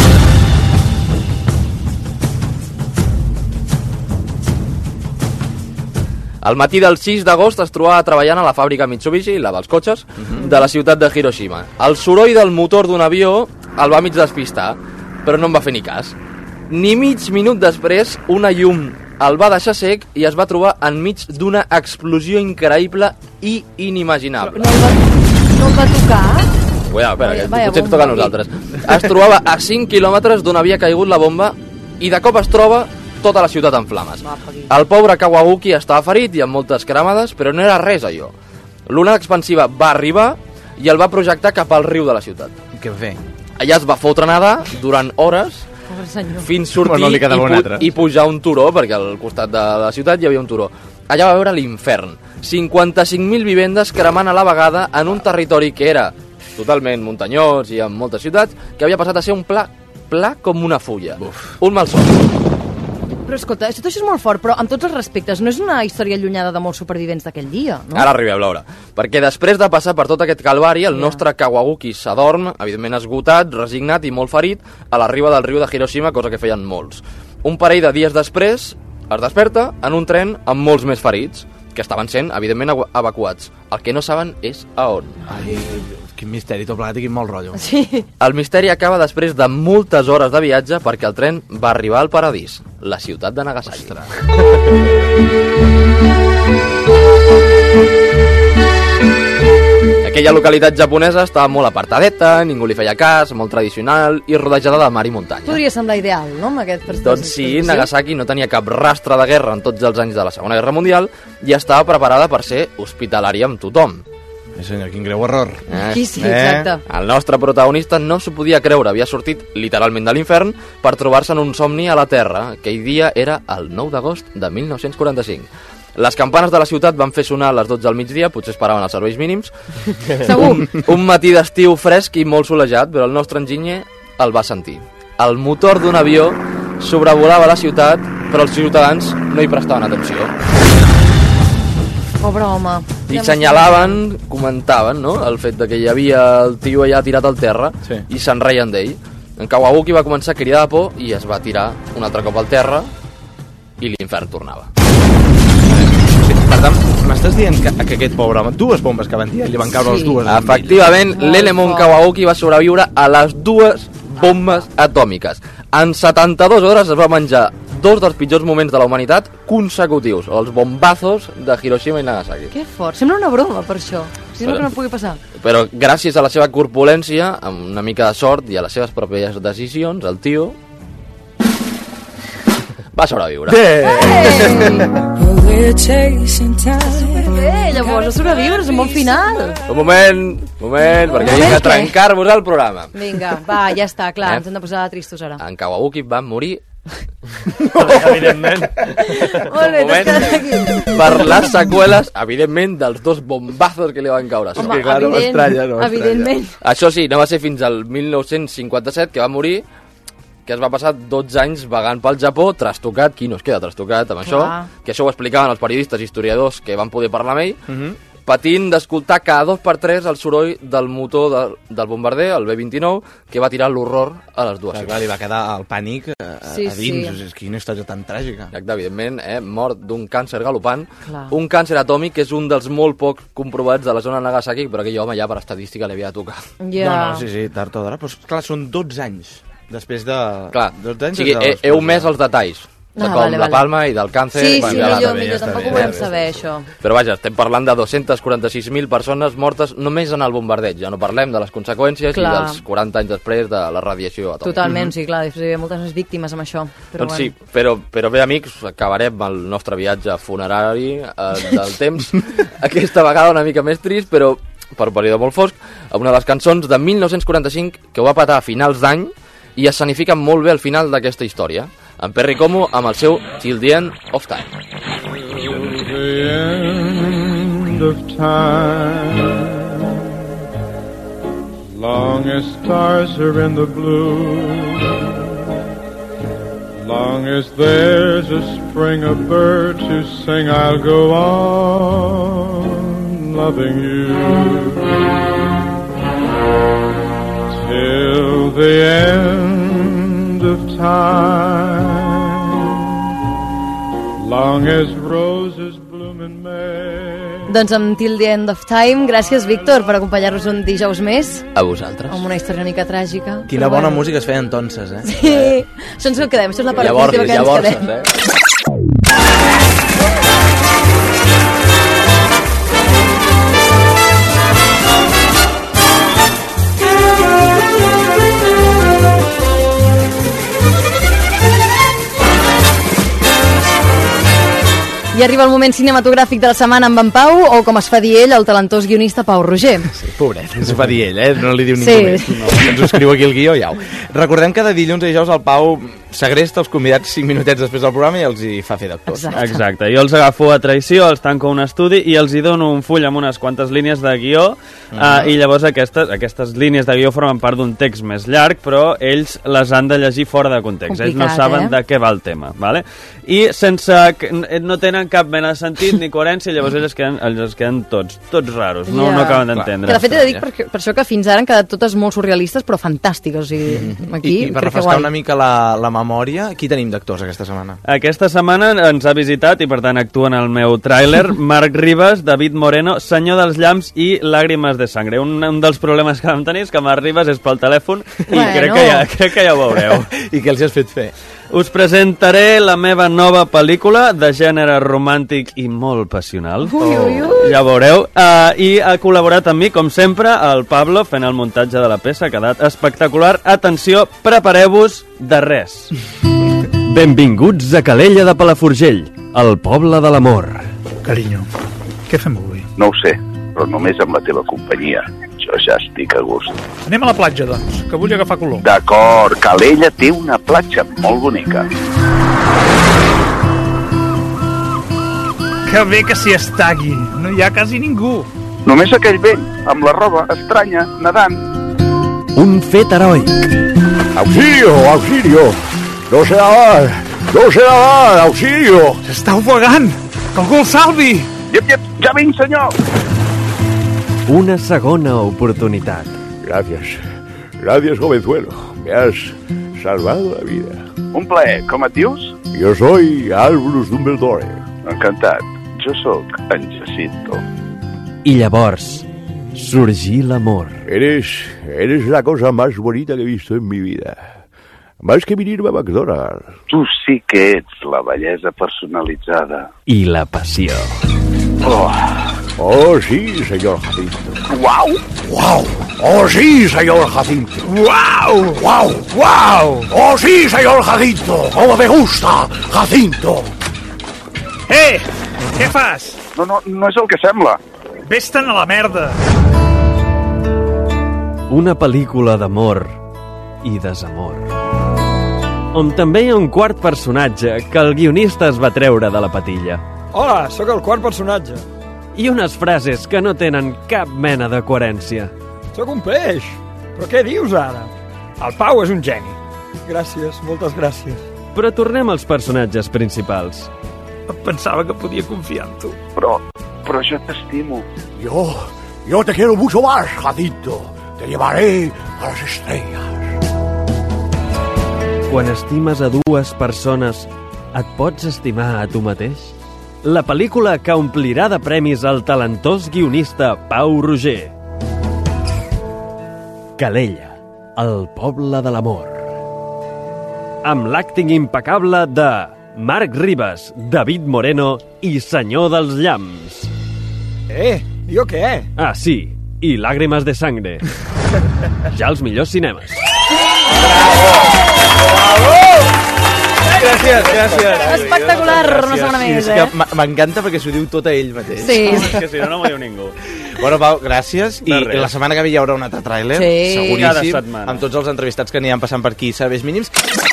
Al matí del sis d'agost es trobava treballant a la fàbrica Mitsubishi, la dels cotxes, de la ciutat de Hiroshima. El soroll del motor d'un avió el va mig despistar, però no en va fer ni cas. Ni mig minut després, una llum el va deixar sec i es va trobar enmig d'una explosió increïble i inimaginable. No el va, no el va tocar? Cuidado, espera, que Vaya potser ens bomba, toca a nosaltres. Es trobava a cinc quilòmetres d'on havia caigut la bomba i de cop es troba tota la ciutat en flames. El pobre Kawaguchi estava ferit i amb moltes cremades, però no era res allò. L'ona expansiva va arribar i el va projectar cap al riu de la ciutat. Què fer? Allà es va fotre nedar durant hores Pobre senyor. fins sortir Bueno, li i, quedava un pu altre. i pujar un turó, perquè al costat de la ciutat hi havia un turó. Allà va veure l'infern. cinquanta-cinc mil vivendes cremant a la vegada en un territori que era totalment muntanyós i amb moltes ciutats, que havia passat a ser un pla, pla com una fulla. Uf. Un malson. Però escolta, tot això és molt fort, però amb tots els respectes, no és una història allunyada de molts supervivents d'aquell dia, no? Ara arribeu, Laura. Perquè després de passar per tot aquest calvari, el nostre Kawaguchi s'adorm, evidentment esgotat, resignat i molt ferit, a la riba del riu de Hiroshima, cosa que feien molts. Un parell de dies després es desperta en un tren amb molts més ferits, que estaven sent, evidentment, evacu- evacuats. El que no saben és a on. Ai, quin misteri, tot plegat i quin mal rotllo. Sí. El misteri acaba després de moltes hores de viatge perquè el tren va arribar al paradís, la ciutat de Nagasaki. Aquella localitat japonesa estava molt apartadeta, ningú li feia cas, molt tradicional i rodejada de mar i muntanya. Podria semblar ideal, no?, amb aquest prestat. Doncs sí, Nagasaki no tenia cap rastre de guerra en tots els anys de la Segona Guerra Mundial i estava preparada per ser hospitalària amb tothom. Eh, senyor, quin greu error. Eh? Aquí sí, exacte. El nostre protagonista no s'ho podia creure, havia sortit literalment de l'infern per trobar-se en un somni a la Terra. Aquell dia era el nou d'agost de mil nou-cents quaranta-cinc. Les campanes de la ciutat van fer sonar a les dotze del migdia, potser esperaven els serveis mínims. Segur. Un, un matí d'estiu fresc i molt solejat, però el nostre enginyer el va sentir. El motor d'un avió sobrevolava la ciutat, però els ciutadans no hi prestaven atenció. Pobre home. I senyalaven, comentaven, no?, el fet de que hi havia el tio allà tirat al terra sí. i se'n reien d'ell. En Kawabuki va començar a cridar de por i es va tirar un altre cop al terra i l'infern tornava. Per tant, m'estàs dient que, que aquest pobre home, dues bombes que van tirar, li van caure sí. les dues. Efectivament, l'Elemon Kawabuki va sobreviure a les dues bombes atòmiques. En setanta-dues hores es va menjar dos dels pitjors moments de la humanitat consecutius, els bombazos de Hiroshima i Nagasaki. Que fort, sembla una broma per això. Sembla que no pugui passar. Però gràcies a la seva corpulència, amb una mica de sort i a les seves pròpies decisions, el tio va sobreviure. Superbé, llavors va sobreviure, és un bon final. Un moment, un moment, perquè vinc a trencar-vos el programa. Vinga, va, ja està, clar, eh? Ens hem de posar tristos ara. En Kawabuki va morir no, evidentment. Molt bé, t'has quedat aquí. Per les seqüeles, evidentment, dels dos bombazos que li van caure. Home, que, clar, evident, no estranya, no evidentment. Això sí, no va ser fins al mil nou-cents cinquanta-set que va morir, que es va passar dotze anys vagant pel Japó, trastocat, qui no es queda trastocat amb això, clar. Que això ho explicaven els periodistes i historiadors que van poder parlar amb ell, uh -huh. patint d'escoltar cada dos per tres el soroll del motor de, del bombarder, el B vint-i-nou, que va tirar l'horror a les dues. Clar, clar, li va quedar el pànic a, sí, a dins, sí. és quina història tan tràgica. Exacte, evidentment, eh? Mort d'un càncer galopant, clar. Un càncer atòmic que és un dels molt poc comprovats de la zona de Nagasaki, però aquell home ja per estadística li havia de tocar. Yeah. No, no, sí, sí, tard o d'hora, però clar, són dotze anys després de... Clar, dotze anys o sigui, he, he omès els detalls. De Ah, com vale, la vale. palma i del càncer... Sí, bueno, sí, ja millor, bé, millor, ja tampoc bé, ho volem ja saber, això. Però vaja, estem parlant de dos-centes quaranta-sis mil persones mortes només en el bombardeig. Ja no parlem de les conseqüències clar. I dels quaranta anys després de la radiació atòmica. Totalment, sí, clar, després hi havia moltes més víctimes amb això. Però doncs bueno. sí, però, però bé, amics, acabarem el nostre viatge funerari eh, del temps. Aquesta vegada una mica més trist, però per un període molt fosc, amb una de les cançons de mil nou-cents quaranta-cinc que ho va patar a finals d'any i escenifica molt bé el final d'aquesta història. En Perry Como amb el seu Till the End of Time. Till the end of time, long as stars are in the blue, long as there's a spring, a bird to sing, I'll go on loving you till the end of time, long as roses bloom in May. Doncs amb Till the End of Time, gràcies, Víctor, per acompanyar-nos un dijous més. A vosaltres. Amb una història una mica tràgica. Quina bona bueno. música es feia en tonses, eh? Sí, això ens ho quedem, això és la part llavors, positiva que llavors, ens quedem. Eh? I arriba el moment cinematogràfic de la setmana amb en Pau, o com es fa dir ell, el talentós guionista Pau Roger. Sí, pobret, ens fa dir ell, eh? No li diu ningú sí. més. No, ens ho escriu aquí el guió, ja ho. Recordem que de dilluns a dijous el Pau segresta els convidats cinc minutets després del programa i els hi fa fer d'actors. Exacte. Exacte. Jo els agafo a traïció, els tanco a un estudi i els hi dono un full amb unes quantes línies de guió mm. uh, i llavors aquestes, aquestes línies de guió formen part d'un text més llarg, però ells les han de llegir fora de context. Complicat, ells no saben eh? de què va el tema, vale? I sense... no tenen cap mena de sentit ni coherència, llavors ells es queden, ells es queden tots, tots raros, no, yeah. no acaben d'entendre. Que de fet he de dir per, per això que fins ara han quedat totes molt surrealistes però fantàstiques, o sigui, aquí... I, i per refrescar una mica la, la memòria, qui tenim d'actors aquesta setmana? Aquesta setmana ens ha visitat i per tant actua en el meu tràiler Marc Ribas, David Moreno, Senyor dels Llamps i Làgrimes de Sangre. Un, un dels problemes que vam tenir és que Marc Ribas és pel telèfon i bueno. crec, que ja, crec que ja ho veureu. I què els has fet fer? Us presentaré la meva nova pel·lícula de gènere romàntic i molt passional. Ui, ui, ui. Ja veureu. Uh, I ha col·laborat amb mi, com sempre, el Pablo, fent el muntatge de la peça. Ha quedat espectacular. Atenció, prepareu-vos de res. Benvinguts a Calella de Palafrugell, el poble de l'amor. Carinyo, què fem avui? No ho sé, però només amb la teva companyia. Jo ja estic a gust. Anem a la platja, doncs, que vull agafar color. D'acord, Calella té una platja molt bonica. Que bé que s'hi està aquí. No hi ha quasi ningú. Només aquell vell, amb la roba estranya, nedant. Un fet heroic. Auxilio, auxilio. No sé, No sé nedar, auxilio! S'està ofegant! Que algú el salvi! Yep, yep, ja vinc, senyor! Una segona oportunitat. Gracias. Gracias, jovenzuelo. Me has salvado la vida. Un plaer. Com et dius? Yo soy Albus Dumbledore. Encantat. Jo sóc en Jacinto. I llavors, sorgí l'amor. Eres, eres la cosa más bonita que he visto en mi vida. Más que venirme a McDonald's. Tu sí que ets la bellesa personalitzada. I la passió. Oh, oh sí, señor Jacinto. Uau! Uau! Oh sí, señor Jacinto. Uau! Uau! Uau! Oh sí, señor Jacinto. Como me gusta, Jacinto. Eh! Què fas? No, no, no és el que sembla. Vés-te'n a la merda! Una pel·lícula d'amor i desamor. On també hi ha un quart personatge que el guionista es va treure de la patilla. Hola, sóc el quart personatge. I unes frases que no tenen cap mena de coherència. Sóc un peix. Però què dius ara? El Pau és un geni. Gràcies, moltes gràcies. Però tornem als personatges principals. Em pensava que podia confiar en tu. Però, però jo t'estimo. Yo, yo te quiero mucho más, Jacinto. Te llevaré a las estrellas. Quan estimes a dues persones, et pots estimar a tu mateix? La pel·lícula que omplirà de premis el talentós guionista Pau Roger. Calella, el poble de l'amor. Amb l'acting impecable de Marc Ribas, David Moreno i Senyor dels Llamps. Eh, jo què? Ah, sí, i Làgrimes de Sangre. Ja als millors cinemes. Gràcies, gràcies. Espectacular, una segona Sí, més, és eh? que m'encanta perquè s'ho diu tot a ell mateix. Sí. És que si no, no m'ho diu ningú. Bueno, Pau, gràcies. De I res. la setmana que ve hi haurà un altre tràiler, Sí. Cada seguríssim, setmana. amb tots els entrevistats que aniran passant per aquí, serveis mínims.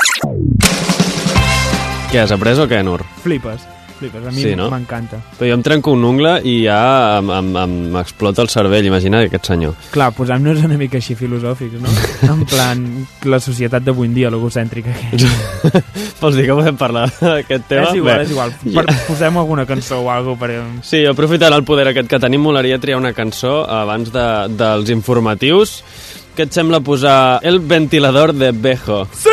Què, has après o què, Nur? Flipes, flipes, a mi Sí, no? m'encanta. Però jo em trenco un ungle i ja em, em, em m'explota el cervell, imagina't aquest senyor. Clar, posem-nos una mica així filosòfics, no? En plan, la societat d'avui en dia, l'egocèntrica que és. Vols dir que podem parlar d'aquest tema? És igual, Bé. és igual. Per, posem alguna cançó o alguna per... Sí, aprofitant el poder aquest que tenim, molaria triar una cançó abans de, dels informatius. Què et sembla posar El ventilador de Bejo? Sí!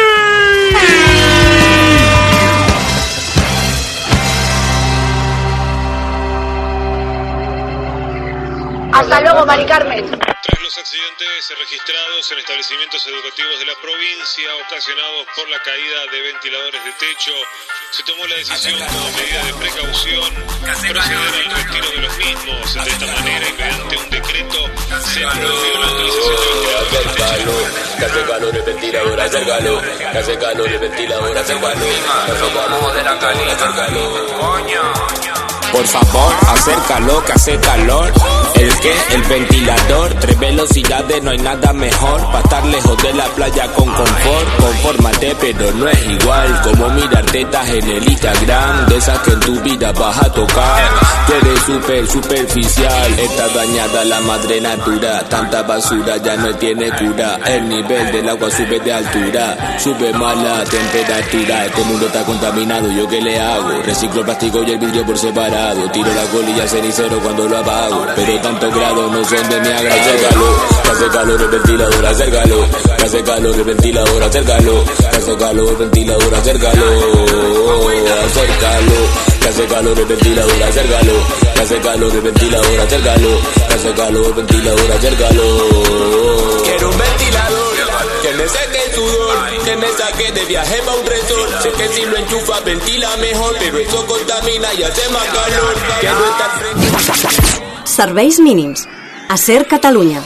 Hasta luego, Mari Carmen. Tras los accidentes registrados en establecimientos educativos de la provincia ocasionados por la caída de ventiladores de techo, se tomó la decisión como medida de precaución proceder al retiro de los mismos. De esta manera y mediante un decreto se ha prohibido la utilización de ventiladores de techo. Que hace calor el ventilador, hace calor. Que hace calor el ventilador, hace calor. Que hace calor de la calidad, hace calor. Por favor, acércalo, que hace calor. ¿El qué? El ventilador. Tres velocidades, no hay nada mejor. Pa' estar lejos de la playa con confort. Confórmate, pero no es igual como mirar tetas en el Instagram. De esas que en tu vida vas a tocar. Tú eres súper superficial. Está dañada la madre natura. Tanta basura ya no tiene cura. El nivel del agua sube de altura. Sube más la temperatura. Este mundo está contaminado, ¿yo qué le hago? Reciclo el plástico y el vidrio por separado. Tiro la colilla cenicero cuando lo apago. Pero tantos grados no son de mi agrado. Acércalo, que hace calor el ventilador, acércalo. Que hace calor el ventilador, acércalo. Que hace calor el ventilador, acércalo. Acércalo, que hace calor el ventilador, acércalo. Que hace calor el ventilador, acércalo. Que hace calor el ventilador, acércalo. Quiero un ventilador que me seque el sudor, que me saque de viaje pa' un resort. Sé que si lo enchufa ventila mejor, pero eso contamina y hace más calor. Quiero estar frente. Serveis mínims. A Ser Catalunya.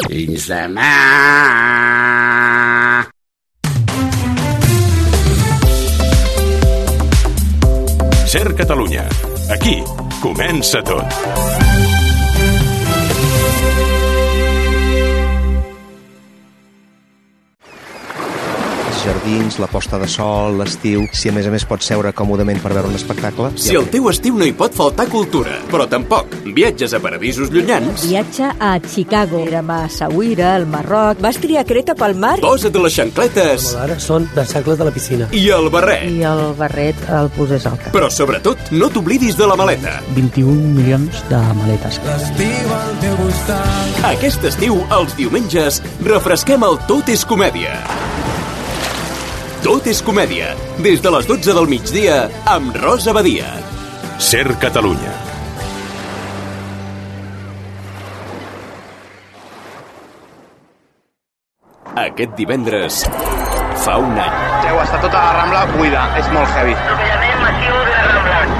Ser Catalunya. Aquí comença tot. dins, la posta de sol, l'estiu, si a més a més pots seure còmodament per veure un espectacle... Si al teu estiu no hi pot faltar cultura, però tampoc viatges a paradisos llunyans... Viatge a Chicago, érem a Saüira, al Marroc... Vas triar Creta pel mar? Posa't les xancletes... Com ara són dels sangles de la piscina. I el barret. I el barret el poses al cap. Però sobretot, no t'oblidis de la maleta. vint-i-un milions de maletes. Aquest estiu, els diumenges, refresquem el Tot és Comèdia. Tot és Comèdia, des de les dotze del migdia, amb Rosa Badia. Ser Catalunya. Aquest divendres, fa un any. Heu estat tota la Rambla buida, és molt heavy. Atropellament massiu de la Rambla.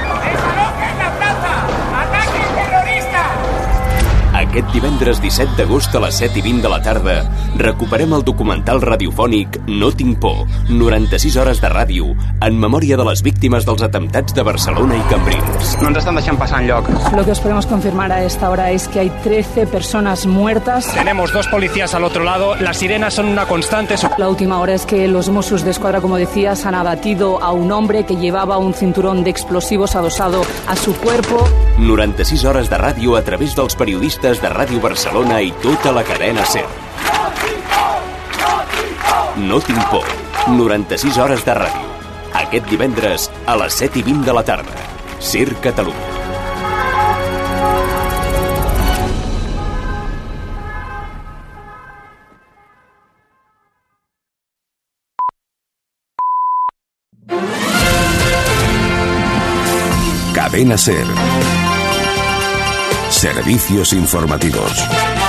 Aquest divendres disset d'agost a les set i vint de la tarda recuperem el documental radiofònic No tinc por, noranta-sis hores de ràdio en memòria de les víctimes dels atemptats de Barcelona i Cambrils. No ens estan deixant passar enlloc. Lo que os podemos confirmar a esta hora es que hay trece personas muertas. Tenemos dos policías al otro lado, las sirenas son una constante. La última hora es que los Mossos de Escuadra, como decías, han abatido a un hombre que llevaba un cinturón de explosivos adosado a su cuerpo. noranta-sis hores de ràdio a través dels periodistes de Ràdio Barcelona i tota la cadena SER. No tinc por. noranta-sis hores de ràdio. Aquest divendres a les set i vint de la tarda. SER Catalunya. Cadena SER. Servicios informativos.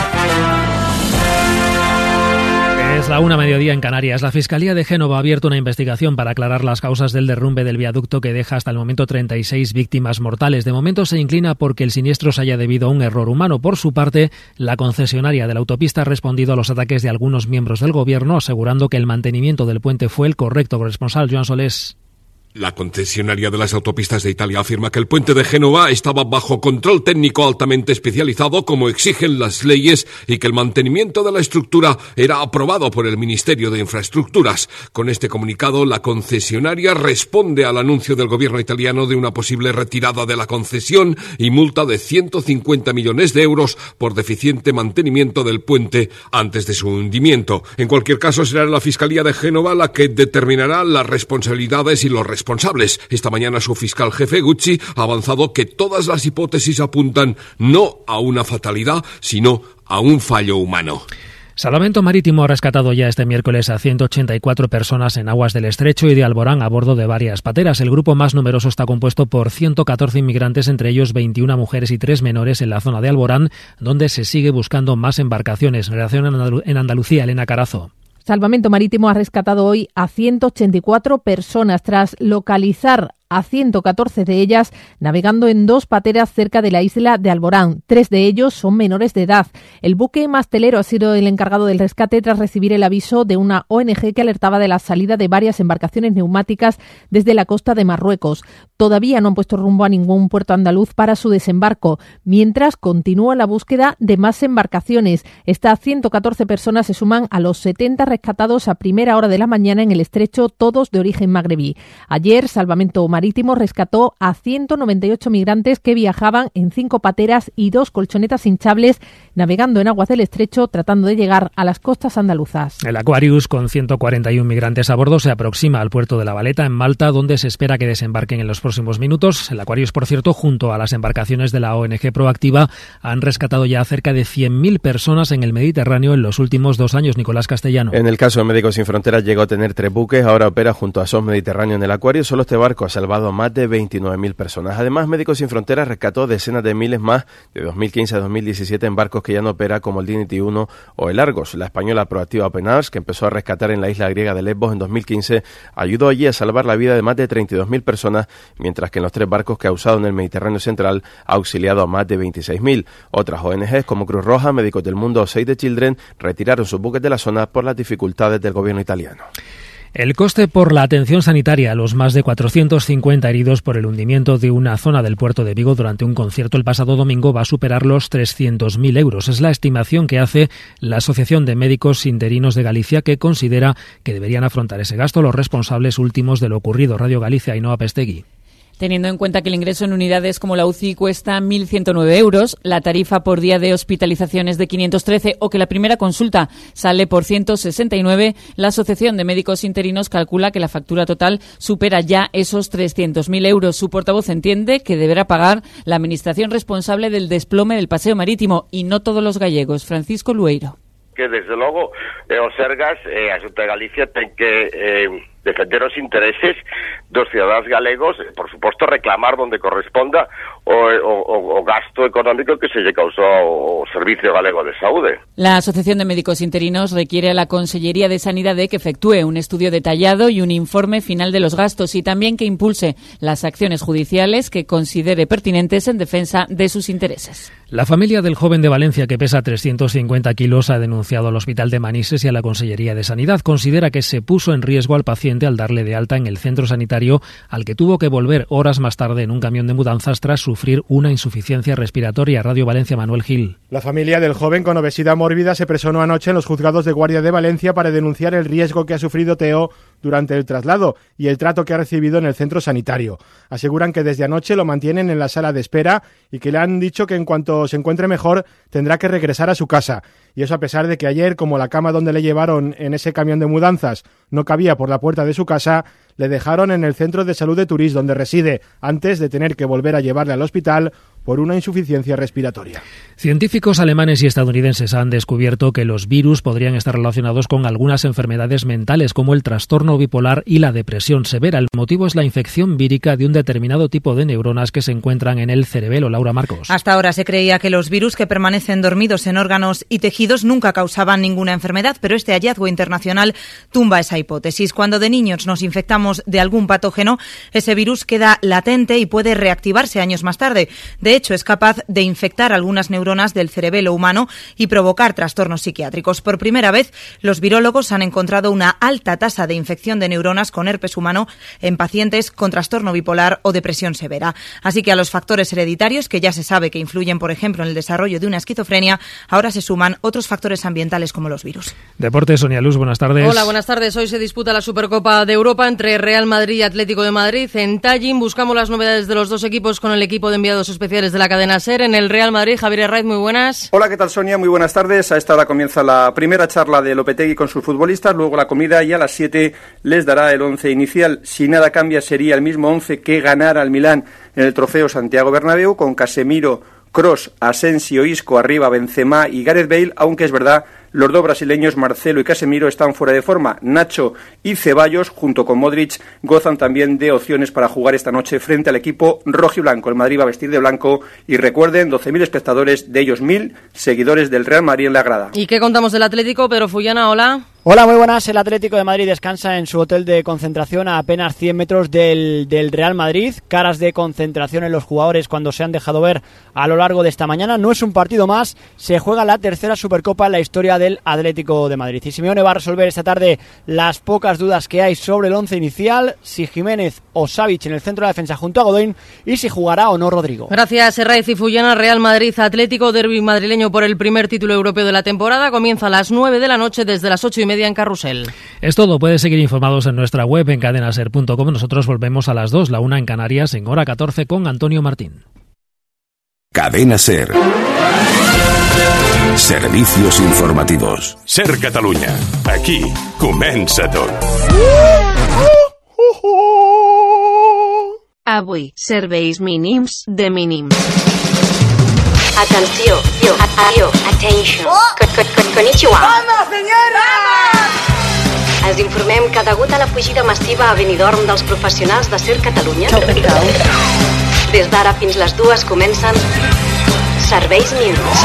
Es la una mediodía en Canarias. La Fiscalía de Génova ha abierto una investigación para aclarar las causas del derrumbe del viaducto que deja hasta el momento treinta y seis víctimas mortales. De momento se inclina porque el siniestro se haya debido a un error humano. Por su parte, la concesionaria de la autopista ha respondido a los ataques de algunos miembros del gobierno, asegurando que el mantenimiento del puente fue el correcto. Corresponsal Joan Solés. La concesionaria de las autopistas de Italia afirma que el puente de Génova estaba bajo control técnico altamente especializado, como exigen las leyes, y que el mantenimiento de la estructura era aprobado por el Ministerio de Infraestructuras. Con este comunicado, la concesionaria responde al anuncio del gobierno italiano de una posible retirada de la concesión y multa de ciento cincuenta millones de euros por deficiente mantenimiento del puente antes de su hundimiento. En cualquier caso, será la Fiscalía de Génova la que determinará las responsabilidades y los responsables. responsables. Esta mañana su fiscal jefe, Gucci, ha avanzado que todas las hipótesis apuntan no a una fatalidad, sino a un fallo humano. Salvamento Marítimo ha rescatado ya este miércoles a ciento ochenta y cuatro personas en aguas del Estrecho y de Alborán a bordo de varias pateras. El grupo más numeroso está compuesto por ciento catorce inmigrantes, entre ellos veintiuna mujeres y tres menores en la zona de Alborán, donde se sigue buscando más embarcaciones. Redacción en Andalucía, Elena Carazo. Salvamento Marítimo ha rescatado hoy a ciento ochenta y cuatro personas tras localizar a ciento catorce de ellas navegando en dos pateras cerca de la isla de Alborán. Tres de ellos son menores de edad. El buque mastelero ha sido el encargado del rescate tras recibir el aviso de una O N G que alertaba de la salida de varias embarcaciones neumáticas desde la costa de Marruecos. Todavía no han puesto rumbo a ningún puerto andaluz para su desembarco, mientras continúa la búsqueda de más embarcaciones. Estas ciento catorce personas se suman a los setenta rescatados a primera hora de la mañana en el Estrecho, todos de origen magrebí. Ayer, Salvamento Marítimo rescató a ciento noventa y ocho migrantes que viajaban en cinco pateras y dos colchonetas hinchables, navegando en aguas del Estrecho tratando de llegar a las costas andaluzas. El Aquarius, con ciento cuarenta y uno migrantes a bordo, se aproxima al puerto de La Valeta, en Malta, donde se espera que desembarquen en los próximos minutos. El Aquarius, por cierto, junto a las embarcaciones de la O N G Proactiva, han rescatado ya cerca de cien mil personas en el Mediterráneo en los últimos dos años. Nicolás Castellano. En el caso de Médicos Sin Fronteras llegó a tener tres buques, ahora opera junto a S O S Mediterráneo en el Aquarius. Solo este barco ha salvado a más de veintinueve mil personas. Además, Médicos Sin Fronteras rescató decenas de miles más de dos mil quince a dos mil diecisiete en barcos que ya no opera, como el Dignity uno o el Argos. La española Proactiva Open Arms, que empezó a rescatar en la isla griega de Lesbos en dos mil quince, ayudó allí a salvar la vida de más de treinta y dos mil personas, mientras que en los tres barcos que ha usado en el Mediterráneo Central ha auxiliado a más de veintiséis mil. Otras O N Ges como Cruz Roja, Médicos del Mundo o Save the Children retiraron sus buques de la zona por las dificultades del gobierno italiano. El coste por la atención sanitaria a los más de cuatrocientos cincuenta heridos por el hundimiento de una zona del puerto de Vigo durante un concierto el pasado domingo va a superar los trescientos mil euros. Es la estimación que hace la Asociación de Médicos Interinos de Galicia, que considera que deberían afrontar ese gasto los responsables últimos de lo ocurrido. Radio Galicia, Ainhoa Pestegui. Teniendo en cuenta que el ingreso en unidades como la U C I cuesta mil ciento nueve euros, la tarifa por día de hospitalización es de quinientos trece o que la primera consulta sale por ciento sesenta y nueve, la Asociación de Médicos Interinos calcula que la factura total supera ya esos trescientos mil euros. Su portavoz entiende que deberá pagar la administración responsable del desplome del paseo marítimo y no todos los gallegos. Francisco Lueiro. Que, desde logo, eh, os Sergas, eh, a Xunta de Galicia ten que eh, defender os intereses dos cidadáns galegos, eh, por suposto reclamar donde corresponda o, o, o gasto económico que se lle causou ao Servicio Galego de Saúde. La Asociación de Médicos Interinos requiere a la Consellería de Sanidade que efectúe un estudio detallado y un informe final de los gastos y también que impulse las acciones judiciales que considere pertinentes en defensa de sus intereses. La familia del joven de Valencia que pesa trescientos cincuenta kilos ha denunciado al Hospital de Manises y a la Consellería de Sanidad. Considera que se puso en riesgo al paciente al darle de alta en el centro sanitario, al que tuvo que volver horas más tarde en un camión de mudanzas tras sufrir una insuficiencia respiratoria. Radio Valencia, Manuel Gil. La familia del joven con obesidad mórbida se personó anoche en los juzgados de guardia de Valencia para denunciar el riesgo que ha sufrido Teo durante el traslado y el trato que ha recibido en el centro sanitario. Aseguran que desde anoche lo mantienen en la sala de espera y que le han dicho que en cuanto se encuentre mejor tendrá que regresar a su casa. Y eso a pesar de que ayer, como la cama donde le llevaron en ese camión de mudanzas no cabía por la puerta de su casa, le dejaron en el centro de salud de Turís, donde reside, antes de tener que volver a llevarle al hospital por una insuficiencia respiratoria. Científicos alemanes y estadounidenses han descubierto que los virus podrían estar relacionados con algunas enfermedades mentales, como el trastorno bipolar y la depresión severa. El motivo es la infección vírica de un determinado tipo de neuronas que se encuentran en el cerebelo. Laura Marcos. Hasta ahora se creía que los virus que permanecen dormidos en órganos y tejidos nunca causaban ninguna enfermedad, pero este hallazgo internacional tumba esa hipótesis. Cuando de niños nos infectamos de algún patógeno, ese virus queda latente y puede reactivarse años más tarde. De hecho, es capaz de infectar algunas neuronas del cerebelo humano y provocar trastornos psiquiátricos. Por primera vez, los virólogos han encontrado una alta tasa de infección de neuronas con herpes humano en pacientes con trastorno bipolar o depresión severa. Así que a los factores hereditarios, que ya se sabe que influyen, por ejemplo, en el desarrollo de una esquizofrenia, ahora se suman otros factores ambientales como los virus. Deportes, Sonia Luz, buenas tardes. Hola, buenas tardes. Hoy se disputa la Supercopa de Europa entre Real Madrid y Atlético de Madrid. En Tallin buscamos las novedades de los dos equipos con el equipo de enviados especiales de la cadena SER. En el Real Madrid, Javier Herraiz, muy buenas. Hola, ¿qué tal, Sonia? Muy buenas tardes. A esta hora comienza la primera charla de Lopetegui con sus futbolistas, luego la comida y a las siete les dará el once inicial. Si nada cambia, sería el mismo once que ganara al Milán en el Trofeo Santiago Bernabéu, con Casemiro, Kroos, Asensio, Isco, arriba Benzema y Gareth Bale, aunque es verdad, los dos brasileños, Marcelo y Casemiro, están fuera de forma. Nacho y Ceballos, junto con Modric, gozan también de opciones para jugar esta noche frente al equipo rojiblanco. El Madrid va a vestir de blanco y recuerden, doce mil espectadores, de ellos mil seguidores del Real Madrid en la grada. ¿Y qué contamos del Atlético? Pedro Fullana, hola. Hola, muy buenas. El Atlético de Madrid descansa en su hotel de concentración a apenas cien metros del, del Real Madrid. Caras de concentración en los jugadores cuando se han dejado ver a lo largo de esta mañana. No es un partido más, se juega la tercera Supercopa en la historia del Atlético de Madrid. Y Simeone va a resolver esta tarde las pocas dudas que hay sobre el once inicial, si Jiménez o Savic en el centro de la defensa junto a Godín y si jugará o no Rodrigo. Gracias, Herraiz y Fullana. Real Madrid Atlético, derbi madrileño por el primer título europeo de la temporada. Comienza a las nueve de la noche desde las ocho y media en Carrusel. Es todo. Puedes seguir informados en nuestra web en cadenaser punto com. Nosotros volvemos a las dos, la una en Canarias, en hora catorce con Antonio Martín. Cadena SER. Servicios informativos. SER Catalunya. Aquí comença tot. Avui, serveis mínims de mínims. Atenció, yo, yo, attention. Konnichiwa. ¡Vamos, senyora! Els informem que degut a la fugida massiva a Benidorm dels professionals de SER Catalunya, des d'ara fins les dues comencen serveis mínims.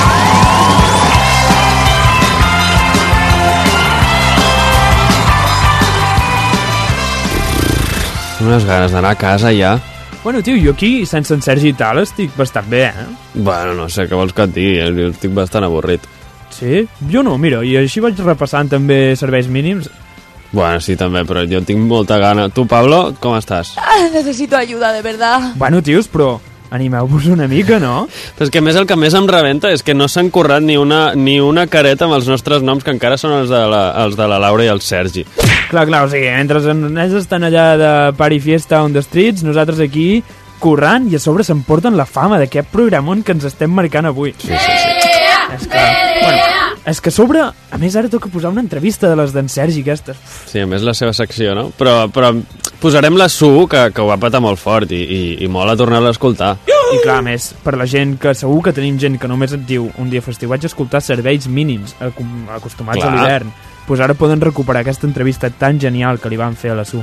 Unes ganes d'anar a casa ja. Bueno, tio, jo aquí, sense en Sergi i tal, estic bastant bé, eh? Bueno, no sé, què vols que et digui? Jo estic bastant avorrit. Sí? Jo no, mira, i així vaig repassant també serveis mínims. Bueno, sí, també, però jo tinc molta gana. Tu, Pablo, com estàs? Ah, necesito ayuda, de verdad. Bueno, tios, però animeu-vos una mica, no? Però és que més el que més em rebenta és que no s'han currat ni una, ni una careta amb els nostres noms, que encara són els de la, els de la Laura i el Sergi. Clar, clar, o sigui, mentre ells estan allà de party fiesta on the streets, nosaltres aquí currant i a sobre s'emporten la fama d'aquest programon que ens estem marcant avui. Sí, sí, sí. És que, bueno, és que a sobre, a més ara toca posar una entrevista de les d'en Sergi aquestes. Sí, a més la seva secció, no? Però, però posarem la Su, que, que ho va patar molt fort i, i, i mola tornar-la a escoltar. I clar, a més, per la gent que segur que tenim gent que només et diu un dia festiu vaig escoltar serveis mínims acostumats clar. A l'hivern, doncs ara poden recuperar aquesta entrevista tan genial que li van fer a la Su.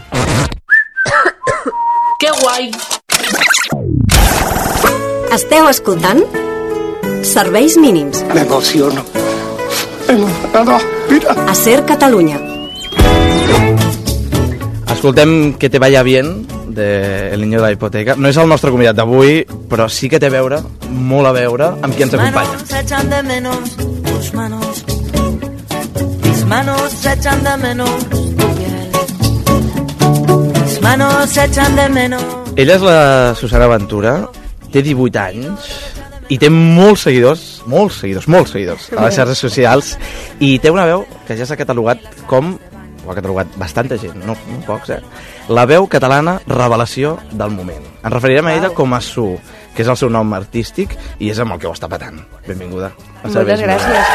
Que guai! Esteu escoltant Serveis mínims. Me emociono. Emocionado. Mira. A Ser Catalunya. Escoltem Que te vaya bien, de El niño de la hipoteca. No és el nostre convidat d'avui, però sí que té a veure, molt a veure, amb qui ens acompanya. Manos se echan de menos tus manos. Mis manos se echan de menos tu piel. Mis manos se echan de menos. Ella és la Susana Ventura, té divuit anys i té molts seguidors, molts seguidors, molts seguidors a les xarxes socials, i té una veu que ja s'ha catalogat com, ho ha catalogat bastanta gent, no, no pocs, eh? La veu catalana revelació del moment. Ens referirem a ella com a Su, que és el seu nom artístic i és amb el que ho està patant. Benvinguda. Moltes gràcies,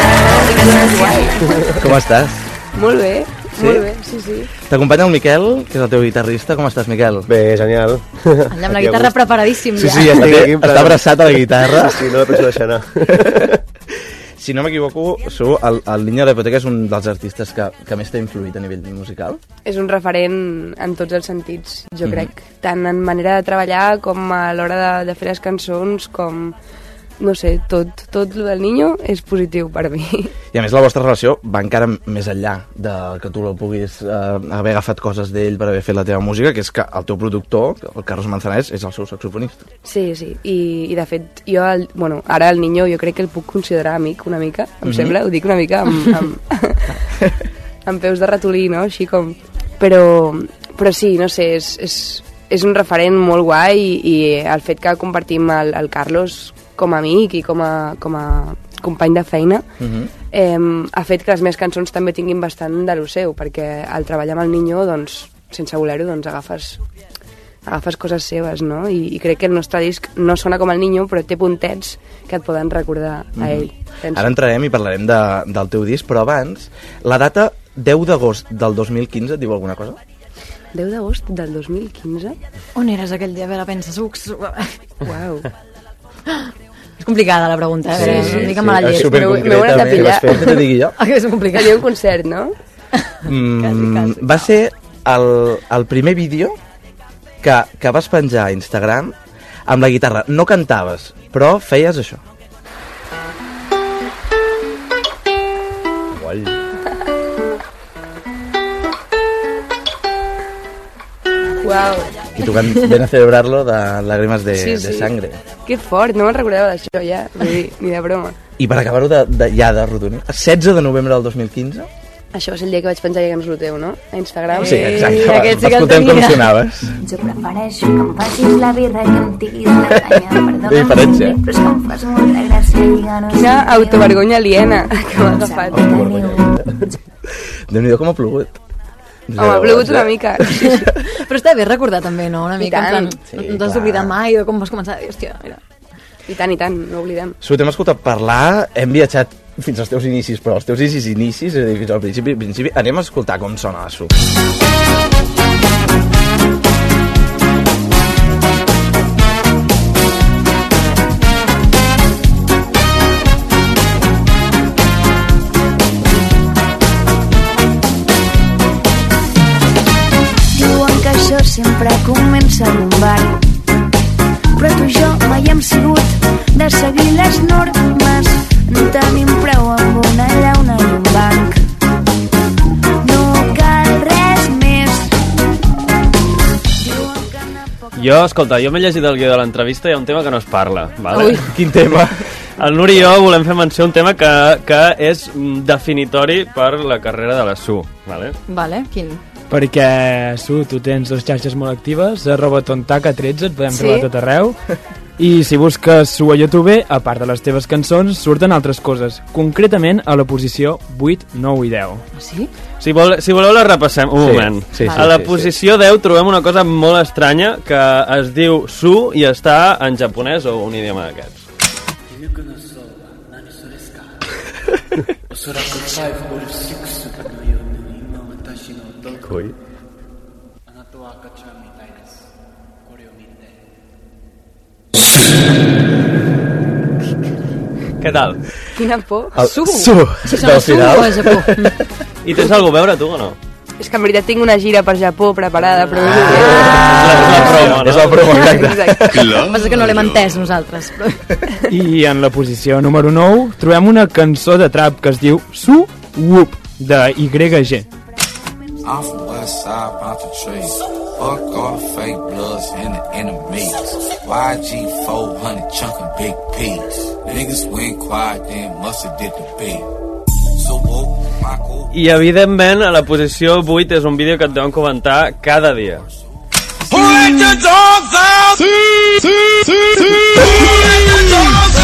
tia. Com estàs? Molt bé. Sí? Molt bé, sí, sí. T'acompanya el Miquel, que és el teu guitarrista. Com estàs, Miquel? Bé, genial. Allà amb la guitarra preparadíssim, sí, ja. Sí, sí, està, aquí, està abraçat a la guitarra. Sí, no la penso deixar anar. Si no m'equivoco, Su, el, el Niño de la Hipoteca és un dels artistes que, que més t'ha influït a nivell musical? És un referent en tots els sentits, jo Mhm. crec. Tant en manera de treballar com a l'hora de, de fer les cançons, com... No sé, tot, tot lo del Niño és positiu per mi. I a més la vostra relació va encara més enllà de que tu el puguis eh, haver agafat coses d'ell per haver fet la teva música, que és que el teu productor, el Carlos Manzanares, és el seu saxofonista. Sí, sí, i, i de fet jo, el, bueno, ara el Niño jo crec que el puc considerar amic una mica, em Mhm. sembla, ho dic una mica amb, amb, amb peus de ratolí, no? Així com... Però, però sí, no sé, és, és, és un referent molt guai i, i el fet que compartim el, el Carlos com a amic i com a, com a company de feina Mhm. eh, ha fet que les meves cançons també tinguin bastant de lo seu, perquè al treballar amb el Niño, doncs, sense voler-ho, doncs agafes agafes coses seves, no? I, i crec que el nostre disc no sona com el Niño, però té puntets que et poden recordar a ell. penso. Ara entrarem i parlarem de, del teu disc, però abans, la data deu d'agost del dos mil quinze, et diu alguna cosa? deu d'agost del dos mil quinze? On eres aquell dia? A veure, pensa, sucs... Uau. És complicada la pregunta, eh? A veure, Sí, sí, una mica sí. mala llet. És superconcreta, M'heu anat a què pillar. vas fer? Què te digui jo? Ah, que és complicat. Allò un concert, no? Mm, va ser el, el primer vídeo que, que vas penjar a Instagram amb la guitarra. No cantaves, però feies això. Guai. Uau. I tocant Ben a celebrarlo de Lágrimas de, Sí, de sí. Sangre. Que fort, no me'n recordava d'això ja, vull dir, ni de broma. I per acabar-ho de, de, ja de rodonir, setze de novembre del dos mil quinze. Això va ser el dia que vaig penjar Ja que no és lo teu, no? A Instagram. Sí, exacte. Eh, aquest sí que el Escoltem com tenia. sonaves. Jo prefereixo que em facis la birra i que em tiris la canya. Perdona, Té diferència. però és que em fas molta gràcia i ja no Quina autovergonya aliena que m'ha agafat. Déu-n'hi-do com ha plogut. Home, ha plogut una mica. Però està bé recordar també, no? Una I mica, tant. en plan, Sí, no t'has clar. d'oblidar mai de com vas començar. I, hòstia, mira. I tant, i tant, no oblidem. Su, t'hem escoltat parlar, hem viatjat fins als teus inicis, però els teus inicis inicis, és a dir, fins al principi, principi, anem a escoltar com sona la Su. Diuen que això sempre comença en un bar, però tu i jo mai hem sigut de seguir les normes. No tenim prou amb una llauna i un banc. No cal res més. Jo, escolta, jo m'he llegit el guió de l'entrevista i hi ha un tema que no es parla, vale? Ui. Quin tema? El Nuri i jo volem fer menció un tema que, que és definitori per la carrera de la Su. Vale? Vale, quin? Perquè, Su, tu tens les xarxes molt actives, arroba tontaca tretze, et podem Sí? trobar tot arreu. I si busques Su a YouTube, a part de les teves cançons, surten altres coses. Concretament a la posició vuit, nou i deu. Sí? Si, vol, si voleu la repassem, un Sí, moment. sí, sí, a la sí, posició deu trobem una cosa molt estranya que es diu Su i està en japonès o un idioma d'aquests. Coi. Què tal? Quina por. El Su. Su. Si Del sona Su final. o a Japó. I tens alguna a veure, tu, o no? És que en veritat tinc una gira per Japó preparada, però... Ah, és la promo, exacte. Exacte. Passa que no l'hem entès nosaltres. Però... I en la posició número nou trobem una cançó de trap que es diu Su Whoop, de Y G. I'm from West Side, about to trade. Fuck all the fake bloods and the enemies. Y G four hundred chunkin' big P's. Niggas went quiet, then must've did the beat. So woke, my cool. I, evidentment, a la posició vuit és un vídeo que et deuen comentar cada dia. Who let the dogs out? Sí, sí, sí, sí. Who let the dogs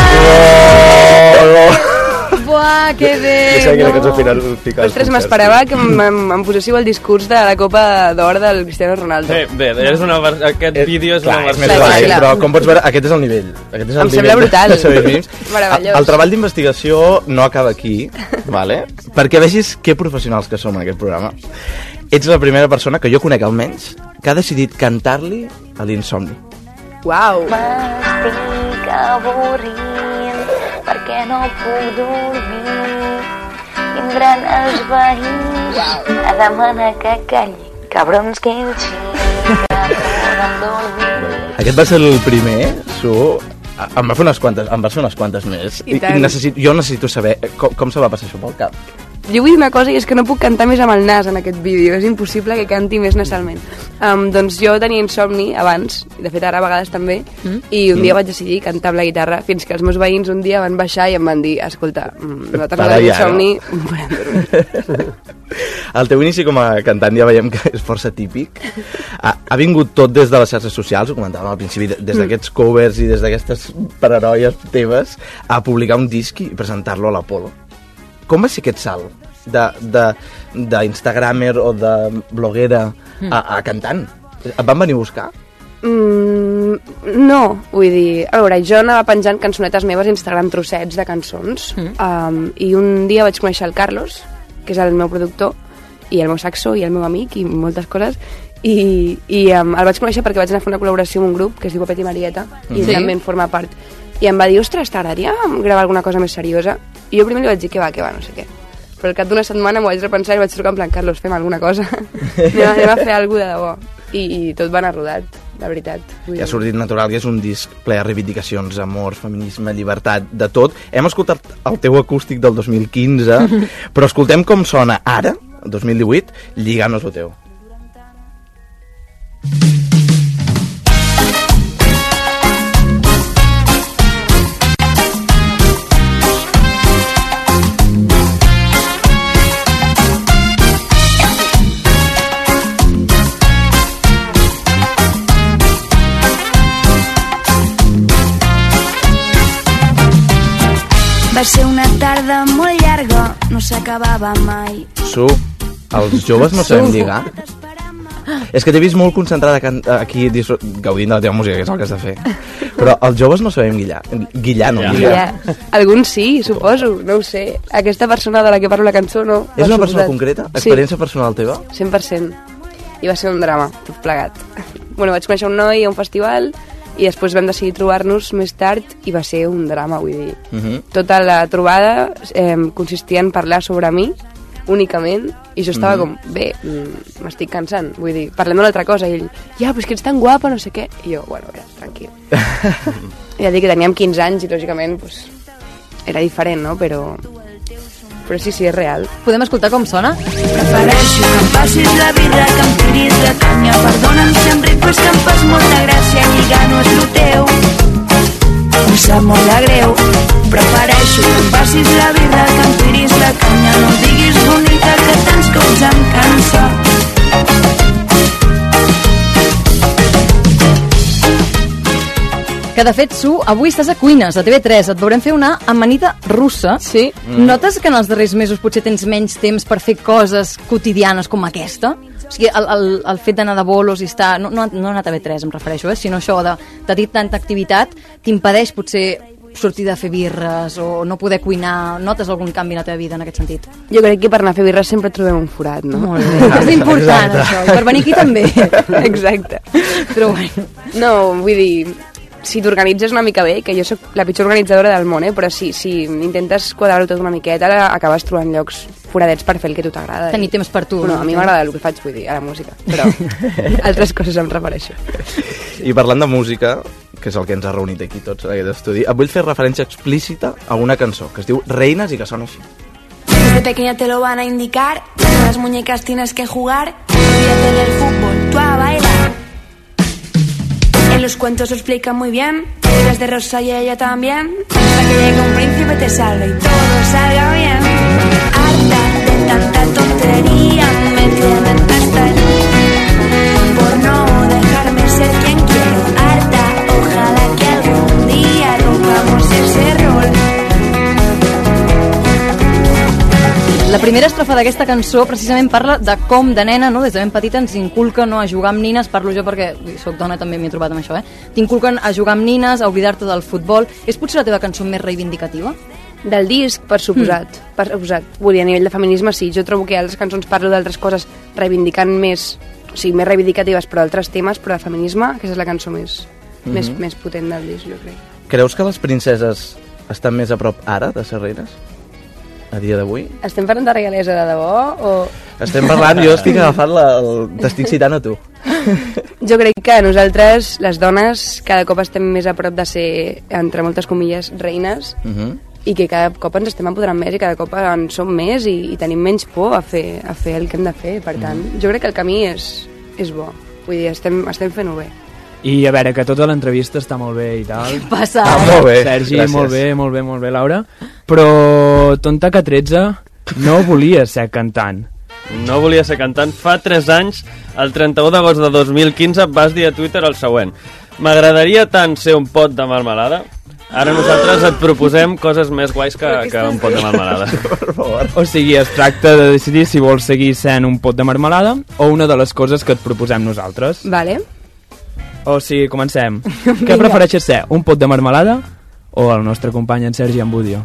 out? Buah, que bé! Jo sabia no. que al final ficar els Ostres, concerts. m'esperava que em, em, em poséssiu el discurs de la Copa d'Or del Cristiano Ronaldo. Bé, bé, és una vers... aquest vídeo és Clar, una és versió... més Clar, guai, clar. però com pots veure, aquest és el nivell. Aquest és el Em nivell sembla brutal. de serveis mínims. Meravellós. El treball d'investigació no acaba aquí, vale? Perquè vegis que professionals que som en aquest programa. Ets la primera persona que jo conec, almenys, que ha decidit cantar-li a l'insomni. Uau! M'estic avorrint perquè no puc dormir. Vindran els veïns a demanar que calli. Cabrons que el xic poden dormir. Aquest va ser el primer, Su... Em va fer unes quantes, em va fer unes quantes més. I tant. necessito, jo necessito saber com, com se va passar això pel cap. Jo vull dir una cosa i és que no puc cantar més amb el nas en aquest vídeo. És impossible que canti més nasalment. Um, doncs jo tenia insomni abans, i de fet ara a vegades també, mm. i un dia Mm. vaig decidir cantar amb la guitarra fins que els meus veïns un dia van baixar i em van dir, escolta, mm, nosaltres no Para tenim ja, insomni, podem dormir. El teu inici com a cantant ja veiem que és força típic. Ha, ha vingut tot des de les xarxes socials, ho comentàvem al principi, des d'aquests covers i des d'aquestes paranoies teves, a publicar un disc i presentar-lo a l'Apolo. Com va ser aquest salt d'Instagramer o de bloguera a, a cantant? Et van venir a buscar? Mm, no, vull dir, a veure, jo anava penjant cançonetes meves a Instagram, trossets de cançons, mm. um, i un dia vaig conèixer el Carlos, que és el meu productor, i el meu saxo, i el meu amic, i moltes coses, i, i um, el vaig conèixer perquè vaig anar a fer una col·laboració amb un grup que es diu Papet i Marieta, i Sí. també en forma part. I em va dir, ostres, t'agradaria gravar alguna cosa més seriosa? I jo primer li vaig dir que va, que va, no sé què. Però al cap d'una setmana m'ho vaig repensar i vaig trucar en plan, Carlos, fem alguna cosa. anem, a, anem a fer alguna de debò. I, I tot va anar rodat, la veritat. Vull I ha dir. sortit natural, que és un disc ple de reivindicacions, amor, feminisme, llibertat, de tot. Hem escoltat el teu acústic del dos mil quinze, però escoltem com sona ara, el dos mil divuit, lligant-nos el teu. Va ser una tarda molt llarga, no s'acabava mai. Su, els joves no sabem lligar? És que t'he vist molt concentrada can- aquí disfr- gaudint de la teva música, que és el que has de fer. Però els joves no sabem guillar. Guillar, no lligar. Ja. Alguns sí, suposo, no ho sé. Aquesta persona de la que parlo la cançó, no. És per una persona suposat. concreta? Sí. Experiència personal teva? cent per cent. I va ser un drama, tot plegat. Bueno, vaig conèixer un noi a un festival i després vam decidir trobar-nos més tard i va ser un drama, vull dir. Uh -huh. Tota la trobada eh, consistia en parlar sobre mi, únicament, i jo estava Mhm. com, bé, mm, m'estic cansant, vull dir, parlem d'una altra cosa, i ell, ja, però és que ets tan guapa, no sé què, i jo, bueno, ja, tranquil. Ja dic que teníem quinze anys i, lògicament, pues, era diferent, no?, però... Però sí, sí, és real. Podem escoltar com sona? Prefereixo que em passis la vida, que em tiris de canya. Perdona'm si em ric, però és que em fas molta gràcia. Lligar no és el teu, em sap molt de greu. que em passis la birra, que em tiris la canya, no diguis bonica que tants cops em cansa. Que de fet, Su, avui estàs a Cuines, a T V tres, et veurem fer una amanida russa. Sí. Mm. Notes que en els darrers mesos potser tens menys temps per fer coses quotidianes com aquesta? O sigui, el, el, el fet d'anar de bolos i estar... No, no, no anar a T V tres, em refereixo, eh? sinó això de, de dir tanta activitat, t'impedeix potser sortir de fer birres o no poder cuinar. Notes algun canvi en la teva vida en aquest sentit? Jo crec que per anar a fer birres sempre trobem un forat, no? Molt bé. És important, exacte. Això. I per venir aquí també. Exacte. Però bueno. No, vull dir... Si t'organitzes una mica bé, que jo sóc la pitjor organitzadora del món, eh? Però sí, si intentes quadrar-ho tot una miqueta, acabes trobant llocs foradets per fer el que a tu t'agrada. Tenir temps per tu. Bueno, a mi m'agrada el que faig, vull dir, a la música, però altres coses em refereixo. I parlant de música, que és el que ens ha reunit aquí tots en aquest estudi, et vull fer referència explícita a una cançó que es diu Reines i que sona així. Desde pequeña te lo van a indicar, con las muñecas tienes que jugar, olvídate del fútbol, tú a bailar. En los cuentos lo explican muy bien, eres de rosa y ella también, hasta que llegue un príncipe te salve y todo salga bien. Harta de tanta tontería, me tienen hasta allí, por no dejarme ser quien quiero. Harta, ojalá que algún día rompamos ese rol. La primera estrofa d'aquesta cançó precisament parla de com de nena, no? Des de ben petita ens inculca no, a jugar amb nines, parlo jo perquè soc dona, també m'he trobat amb això, eh? T'inculquen a jugar amb nines, a oblidar-te del futbol. És potser la teva cançó més reivindicativa? Del disc, per suposat, mm. per suposat. Vull dir, a nivell de feminisme sí, jo trobo que a altres cançons parlo d'altres coses reivindicant més, o sigui, més reivindicatives però d'altres temes, però de feminisme, aquesta és la cançó més, mm-hmm. més, més potent del disc, jo crec. Creus que les princeses estan més a prop ara de ser reines? A dia d'avui? Estem parlant de realesa de debò o...? Estem parlant, jo estic agafant la... El... T'estic citant a tu. Jo crec que nosaltres, les dones, cada cop estem més a prop de ser, entre moltes comilles, reines, uh-huh. i que cada cop ens estem empoderant més i cada cop en som més i, i tenim menys por a fer, a fer el que hem de fer. Per tant, uh-huh. jo crec que el camí és, és bo. Vull dir, estem, estem fent-ho bé. I a veure, que tota l'entrevista està molt bé i tal. Què passa? Ah, molt bé, Sergi, gràcies. molt bé, molt bé, molt bé, Laura. Però tonta que tretze no volia ser cantant. No volia ser cantant. Fa tres anys, el trenta-u d'agost de dos mil quinze, vas dir a Twitter el següent: m'agradaria tant ser un pot de marmelada. Ara nosaltres et proposem coses més guais que, que un pot de marmelada. Per favor. O sigui, es tracta de decidir si vols seguir sent un pot de marmelada o una de les coses que et proposem nosaltres. Vale. O sigui, comencem. Què prefereixes ser, un pot de marmelada o el nostre company en Sergi Ambudio?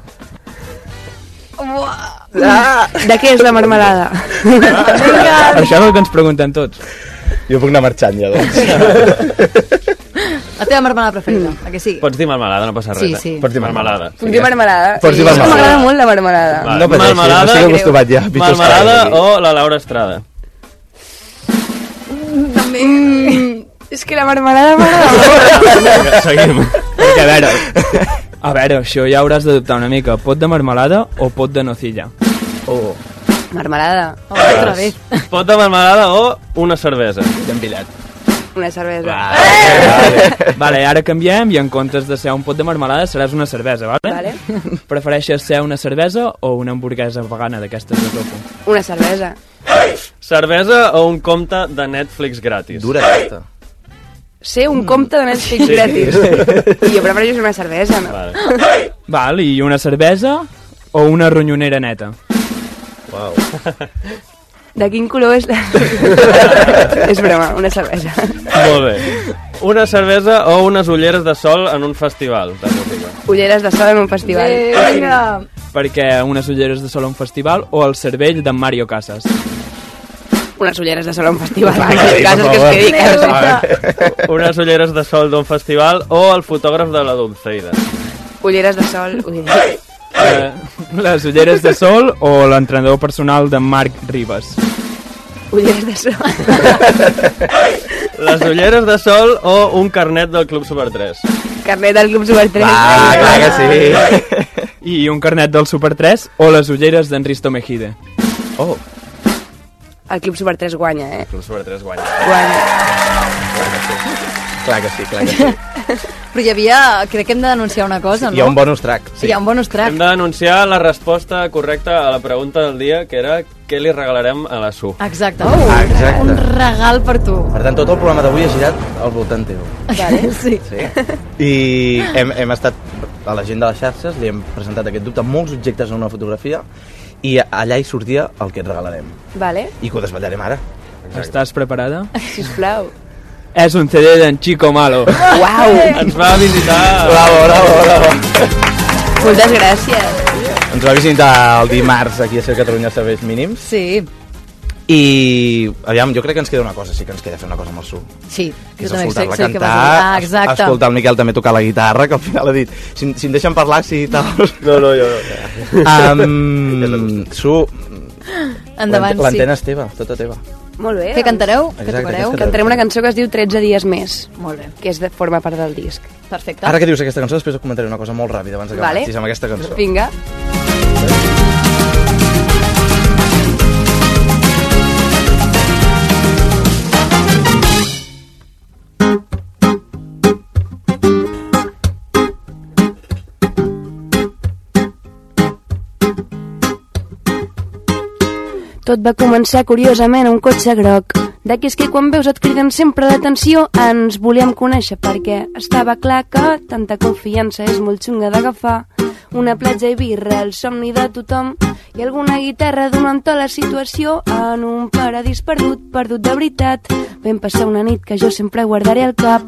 Ah! De què és la marmelada? Ah, això és el que ens preguntem tots. Jo puc anar marxant ja, doncs. La teva marmelada preferida, a que sí? Pots dir marmelada, no passa res. Sí, sí. Pots dir marmelada. Puc dir marmelada? Pots dir marmelada. M'agrada molt la marmelada. Va, no pateixis, marmelada, no estic acostumat ja. Marmelada o la Laura Estrada? També... Mm, és que la marmelada m'agrada. Seguim. Perquè a veure, a veure, això ja hauràs de dubtar una mica. Pot de marmelada o pot de nocilla? Oh. Marmelada. Oh, otra vez. Pot de marmelada o una cervesa? D'empillat. Una cervesa. Vale. Vale, ara canviem i en comptes de ser un pot de marmelada seràs una cervesa, vale? Vale. Prefereixes ser una cervesa o una hamburguesa vegana d'aquestes de tofu? Una cervesa. Cervesa o un compte de Netflix gratis? Dura aquesta. Ser un compte de Netflix Sí. gratis. I jo prefereixo una cervesa, no? Vale. Val, i una cervesa o una ronyonera neta? Uau. De quin color és la... És broma, una cervesa. Molt bé. Una cervesa o unes ulleres de sol en un festival de música? Ulleres de sol en un festival. Eh, vinga. Perquè unes ulleres de sol a un festival o el cervell d'en Mario Casas? Unes ulleres de sol a un festival. Va, En sí, casos per que es quedi favor. casa. Unes ulleres de sol d'un festival o el fotògraf de la Dulceida? Ulleres de sol. Ui. Eh, les ulleres de sol o l'entrenador personal de Marc Ribas? Ulleres de sol. Les ulleres de sol o un carnet del Club Super tres? Carnet del Club Super tres. Ah, clar que sí. I un carnet del Super tres o les ulleres d'en Risto Mejide? Oh. El Club Super tres guanya, eh? El Club Super tres guanya. Guanya. Clar que sí, clar que sí. Però hi havia... Crec que hem de denunciar una cosa, no? Hi ha un bonus track. Sí. Hi ha un bonus track. Hem de denunciar la resposta correcta a la pregunta del dia, que era què li regalarem a la Su. Exacte. Oh, Exacte. Un regal per tu. Per tant, tot el programa d'avui ha girat al voltant teu. Vale, sí. sí. I hem, hem estat a la gent de les xarxes, li hem presentat aquest dubte, molts objectes en una fotografia, i allà hi sortia el que et regalarem. Vale. I que ho desvetllarem ara. Exacte. Estàs preparada? Sisplau. És un C D d'en Chico Malo. Uau! Ens va visitar... Bravo, bravo, bravo. Moltes gràcies. Ens va visitar el dimarts aquí a Ser Catalunya Serveis Mínims. Sí. I, aviam, jo crec que ens queda una cosa, sí que ens queda fer una cosa amb el Su. Sí, que jo és també sé, escoltar-la sé que cantar, vas dir. Ah, exacte. escoltar el Miquel també tocar la guitarra, que al final ha dit, si, si em deixen parlar, sí, tal. No, no, jo no. Um, Su, endavant, sí. L'antena és teva, tota teva. Molt bé. Què cantareu? Exacte, Què tocareu? què Cantarem una cançó que es diu tretze dies més. Molt bé. Que és de, forma part del disc. Perfecte. Ara que dius aquesta cançó, després et comentaré una cosa molt ràpida abans d'acabar Vale. amb aquesta cançó. Vinga. Tot va començar curiosament a un cotxe groc, d'aquells que quan veus et criden sempre l'atenció. Ens volíem conèixer perquè estava clar que tanta confiança és molt xunga d'agafar. Una platja i birra, el somni de tothom, i alguna guitarra donant to a la situació. En un paradís perdut, perdut de veritat, vam passar una nit que jo sempre guardaré al cap.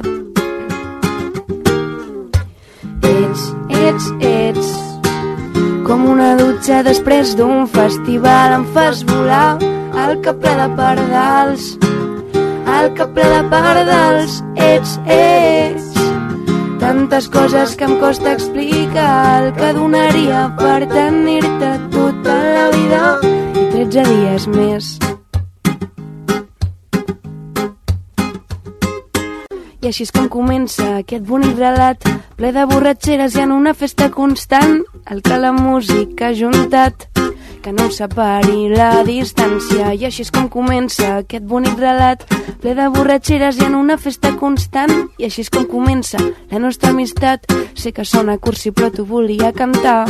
Ets, ets, ets com una dutxa després d'un festival. Em fas volar al cap ple de pardals, al cap ple de pardals. Ets, ets tantes coses que em costa explicar, el que donaria per tenir-te tota la vida i tretze dies més. I així és com comença aquest bonic relat, ple de borratxeres i en una festa constant, el que la música ha juntat, que no us separi la distància. I així és com comença aquest bonic relat, ple de borratxeres i en una festa constant. I així és com comença la nostra amistat. Sé que sona cursi però t'ho volia cantar.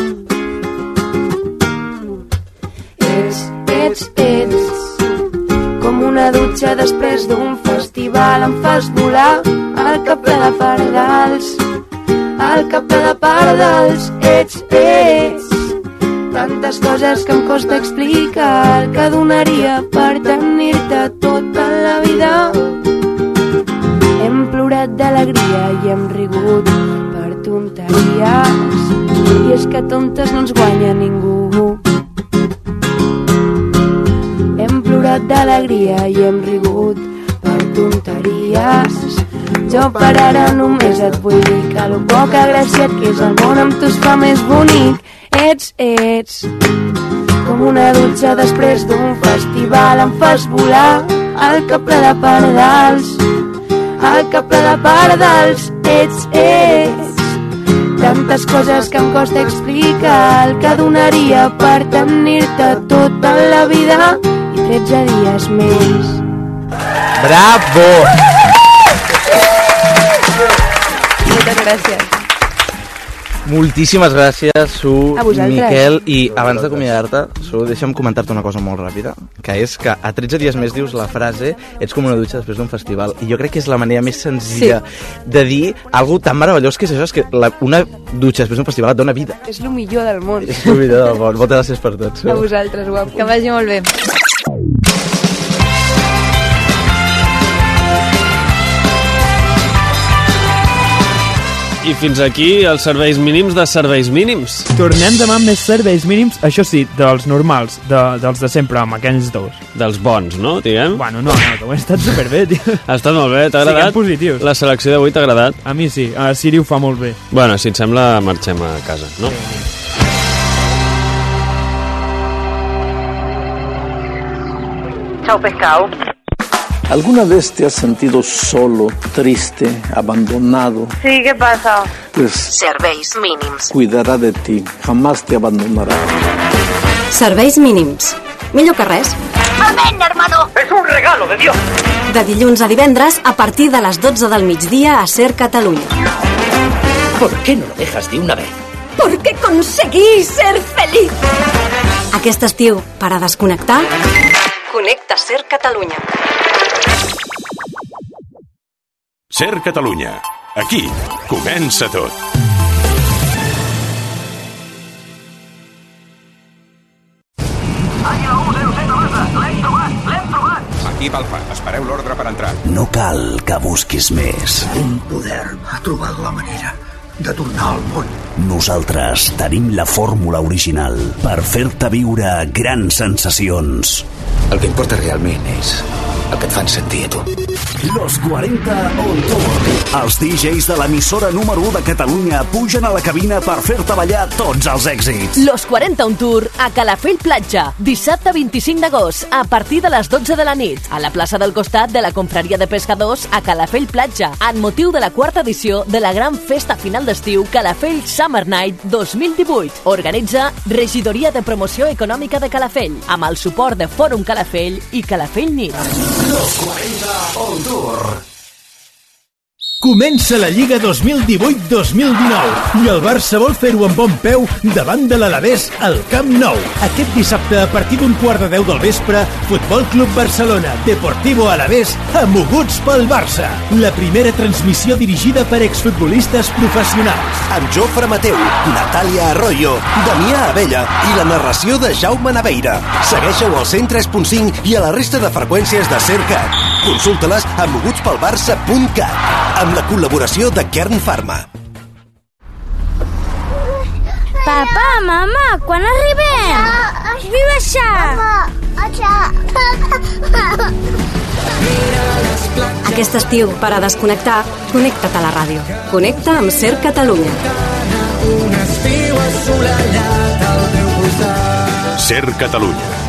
Ets, ets, ets com una dutxa després d'un festival. Em fas volar al cap ple de pardals, al cap ple de pardals. Ets, ets tantes coses que em costa explicar, el que donaria per tenir-te tota la vida. Hem plorat d'alegria i hem rigut per tonteries, i és que tontes no ens guanya ningú. Hem plorat d'alegria i hem rigut per tonteries. Jo per ara només et vull dir que lo poca gràcia que és el món amb tu es fa més bonic. Ets, ets com una dutxa després d'un festival. Em fas volar al cap ple de pardals, al cap ple de pardals. Ets, ets tantes coses que em costa explicar, el que donaria per tenir-te tota la vida i tretze dies més. Bravo! Moltes gràcies. Moltíssimes gràcies, Su, A vosaltres. Miquel, i abans d'acomiadar-te, Su, deixa'm comentar-te una cosa molt ràpida, que és que a tretze dies més dius la frase ets com una dutxa després d'un festival, i jo crec que és la manera més senzilla sí. de dir algo tan meravellós que és això, és que la, una dutxa després d'un festival et dona vida. És el millor del món. És el millor del món. Moltes gràcies per tot, Su. A vosaltres, guapo. Que vagi molt bé. I fins aquí els serveis mínims de serveis mínims. Tornem demà amb més serveis mínims, això sí, dels normals, de, dels de sempre, amb aquells dos. Dels bons, no, diguem? Bueno, no, no, que ho he estat superbé, tio. Ha estat molt bé, t'ha agradat? Siguem positius. La selecció d'avui t'ha agradat? A mi sí, a Siri ho fa molt bé. Bueno, si et sembla, marxem a casa, no? Chao, pescado. ¿Alguna vez te has sentido solo, triste, abandonado? Sí, ¿qué pasa? Pues Serveis mínims. cuidará de ti, jamás te abandonará. Serveis mínims. Millor que res. Amén, hermano. Es un regalo de Dios. De dilluns a divendres a partir de les dotze del migdia a Ser Catalunya. ¿Por qué no lo dejas de una vez? Porque conseguí ser feliz. Aquest estiu, per a desconnectar, connecta Ser Catalunya. Ser Catalunya. Aquí comença tot. Aquí, Balfa. Espereu l'ordre per entrar. No cal que busquis més. Un poder ha trobat la manera de tornar al món. Nosaltres tenim la fórmula original per fer-te viure grans sensacions. El que importa realment és el que et fan sentir a tu. Los quaranta on tour. Els D Js de l'emissora número u de Catalunya pugen a la cabina per fer-te ballar tots els èxits. Los quaranta on tour a Calafell Platja, dissabte vint-i-cinc d'agost, a partir de les dotze de la nit, a la plaça del costat de la Confraria de Pescadors a Calafell Platja, en motiu de la quarta edició de la gran festa final d'estiu Calafell Summer Night dos mil divuit. Organitza Regidoria de Promoció Econòmica de Calafell, amb el suport de Fòrum Calafell i Calafell Nit. Los quaranta on tour. Comença la Lliga dos mil divuit dos mil dinou i el Barça vol fer-ho amb bon peu davant de l'Alavés al Camp Nou. Aquest dissabte, a partir d'un quart de deu del vespre, Futbol Club Barcelona, Deportivo Alavés, amoguts pel Barça. La primera transmissió dirigida per exfutbolistes professionals. Amb Jofre Mateu, Natàlia Arroyo, Damià Abella i la narració de Jaume Naveira. Segueixeu al cent tres punt cinc i a la resta de freqüències de SerCat. Consulta-les a moguts pel barça punt cat amb la col·laboració de Kern Pharma. Papa, mama, quan arribem? Vull baixar. Aquest estiu, per a desconnectar, connecta't a la ràdio. Connecta amb Ser Catalunya. Ser Catalunya.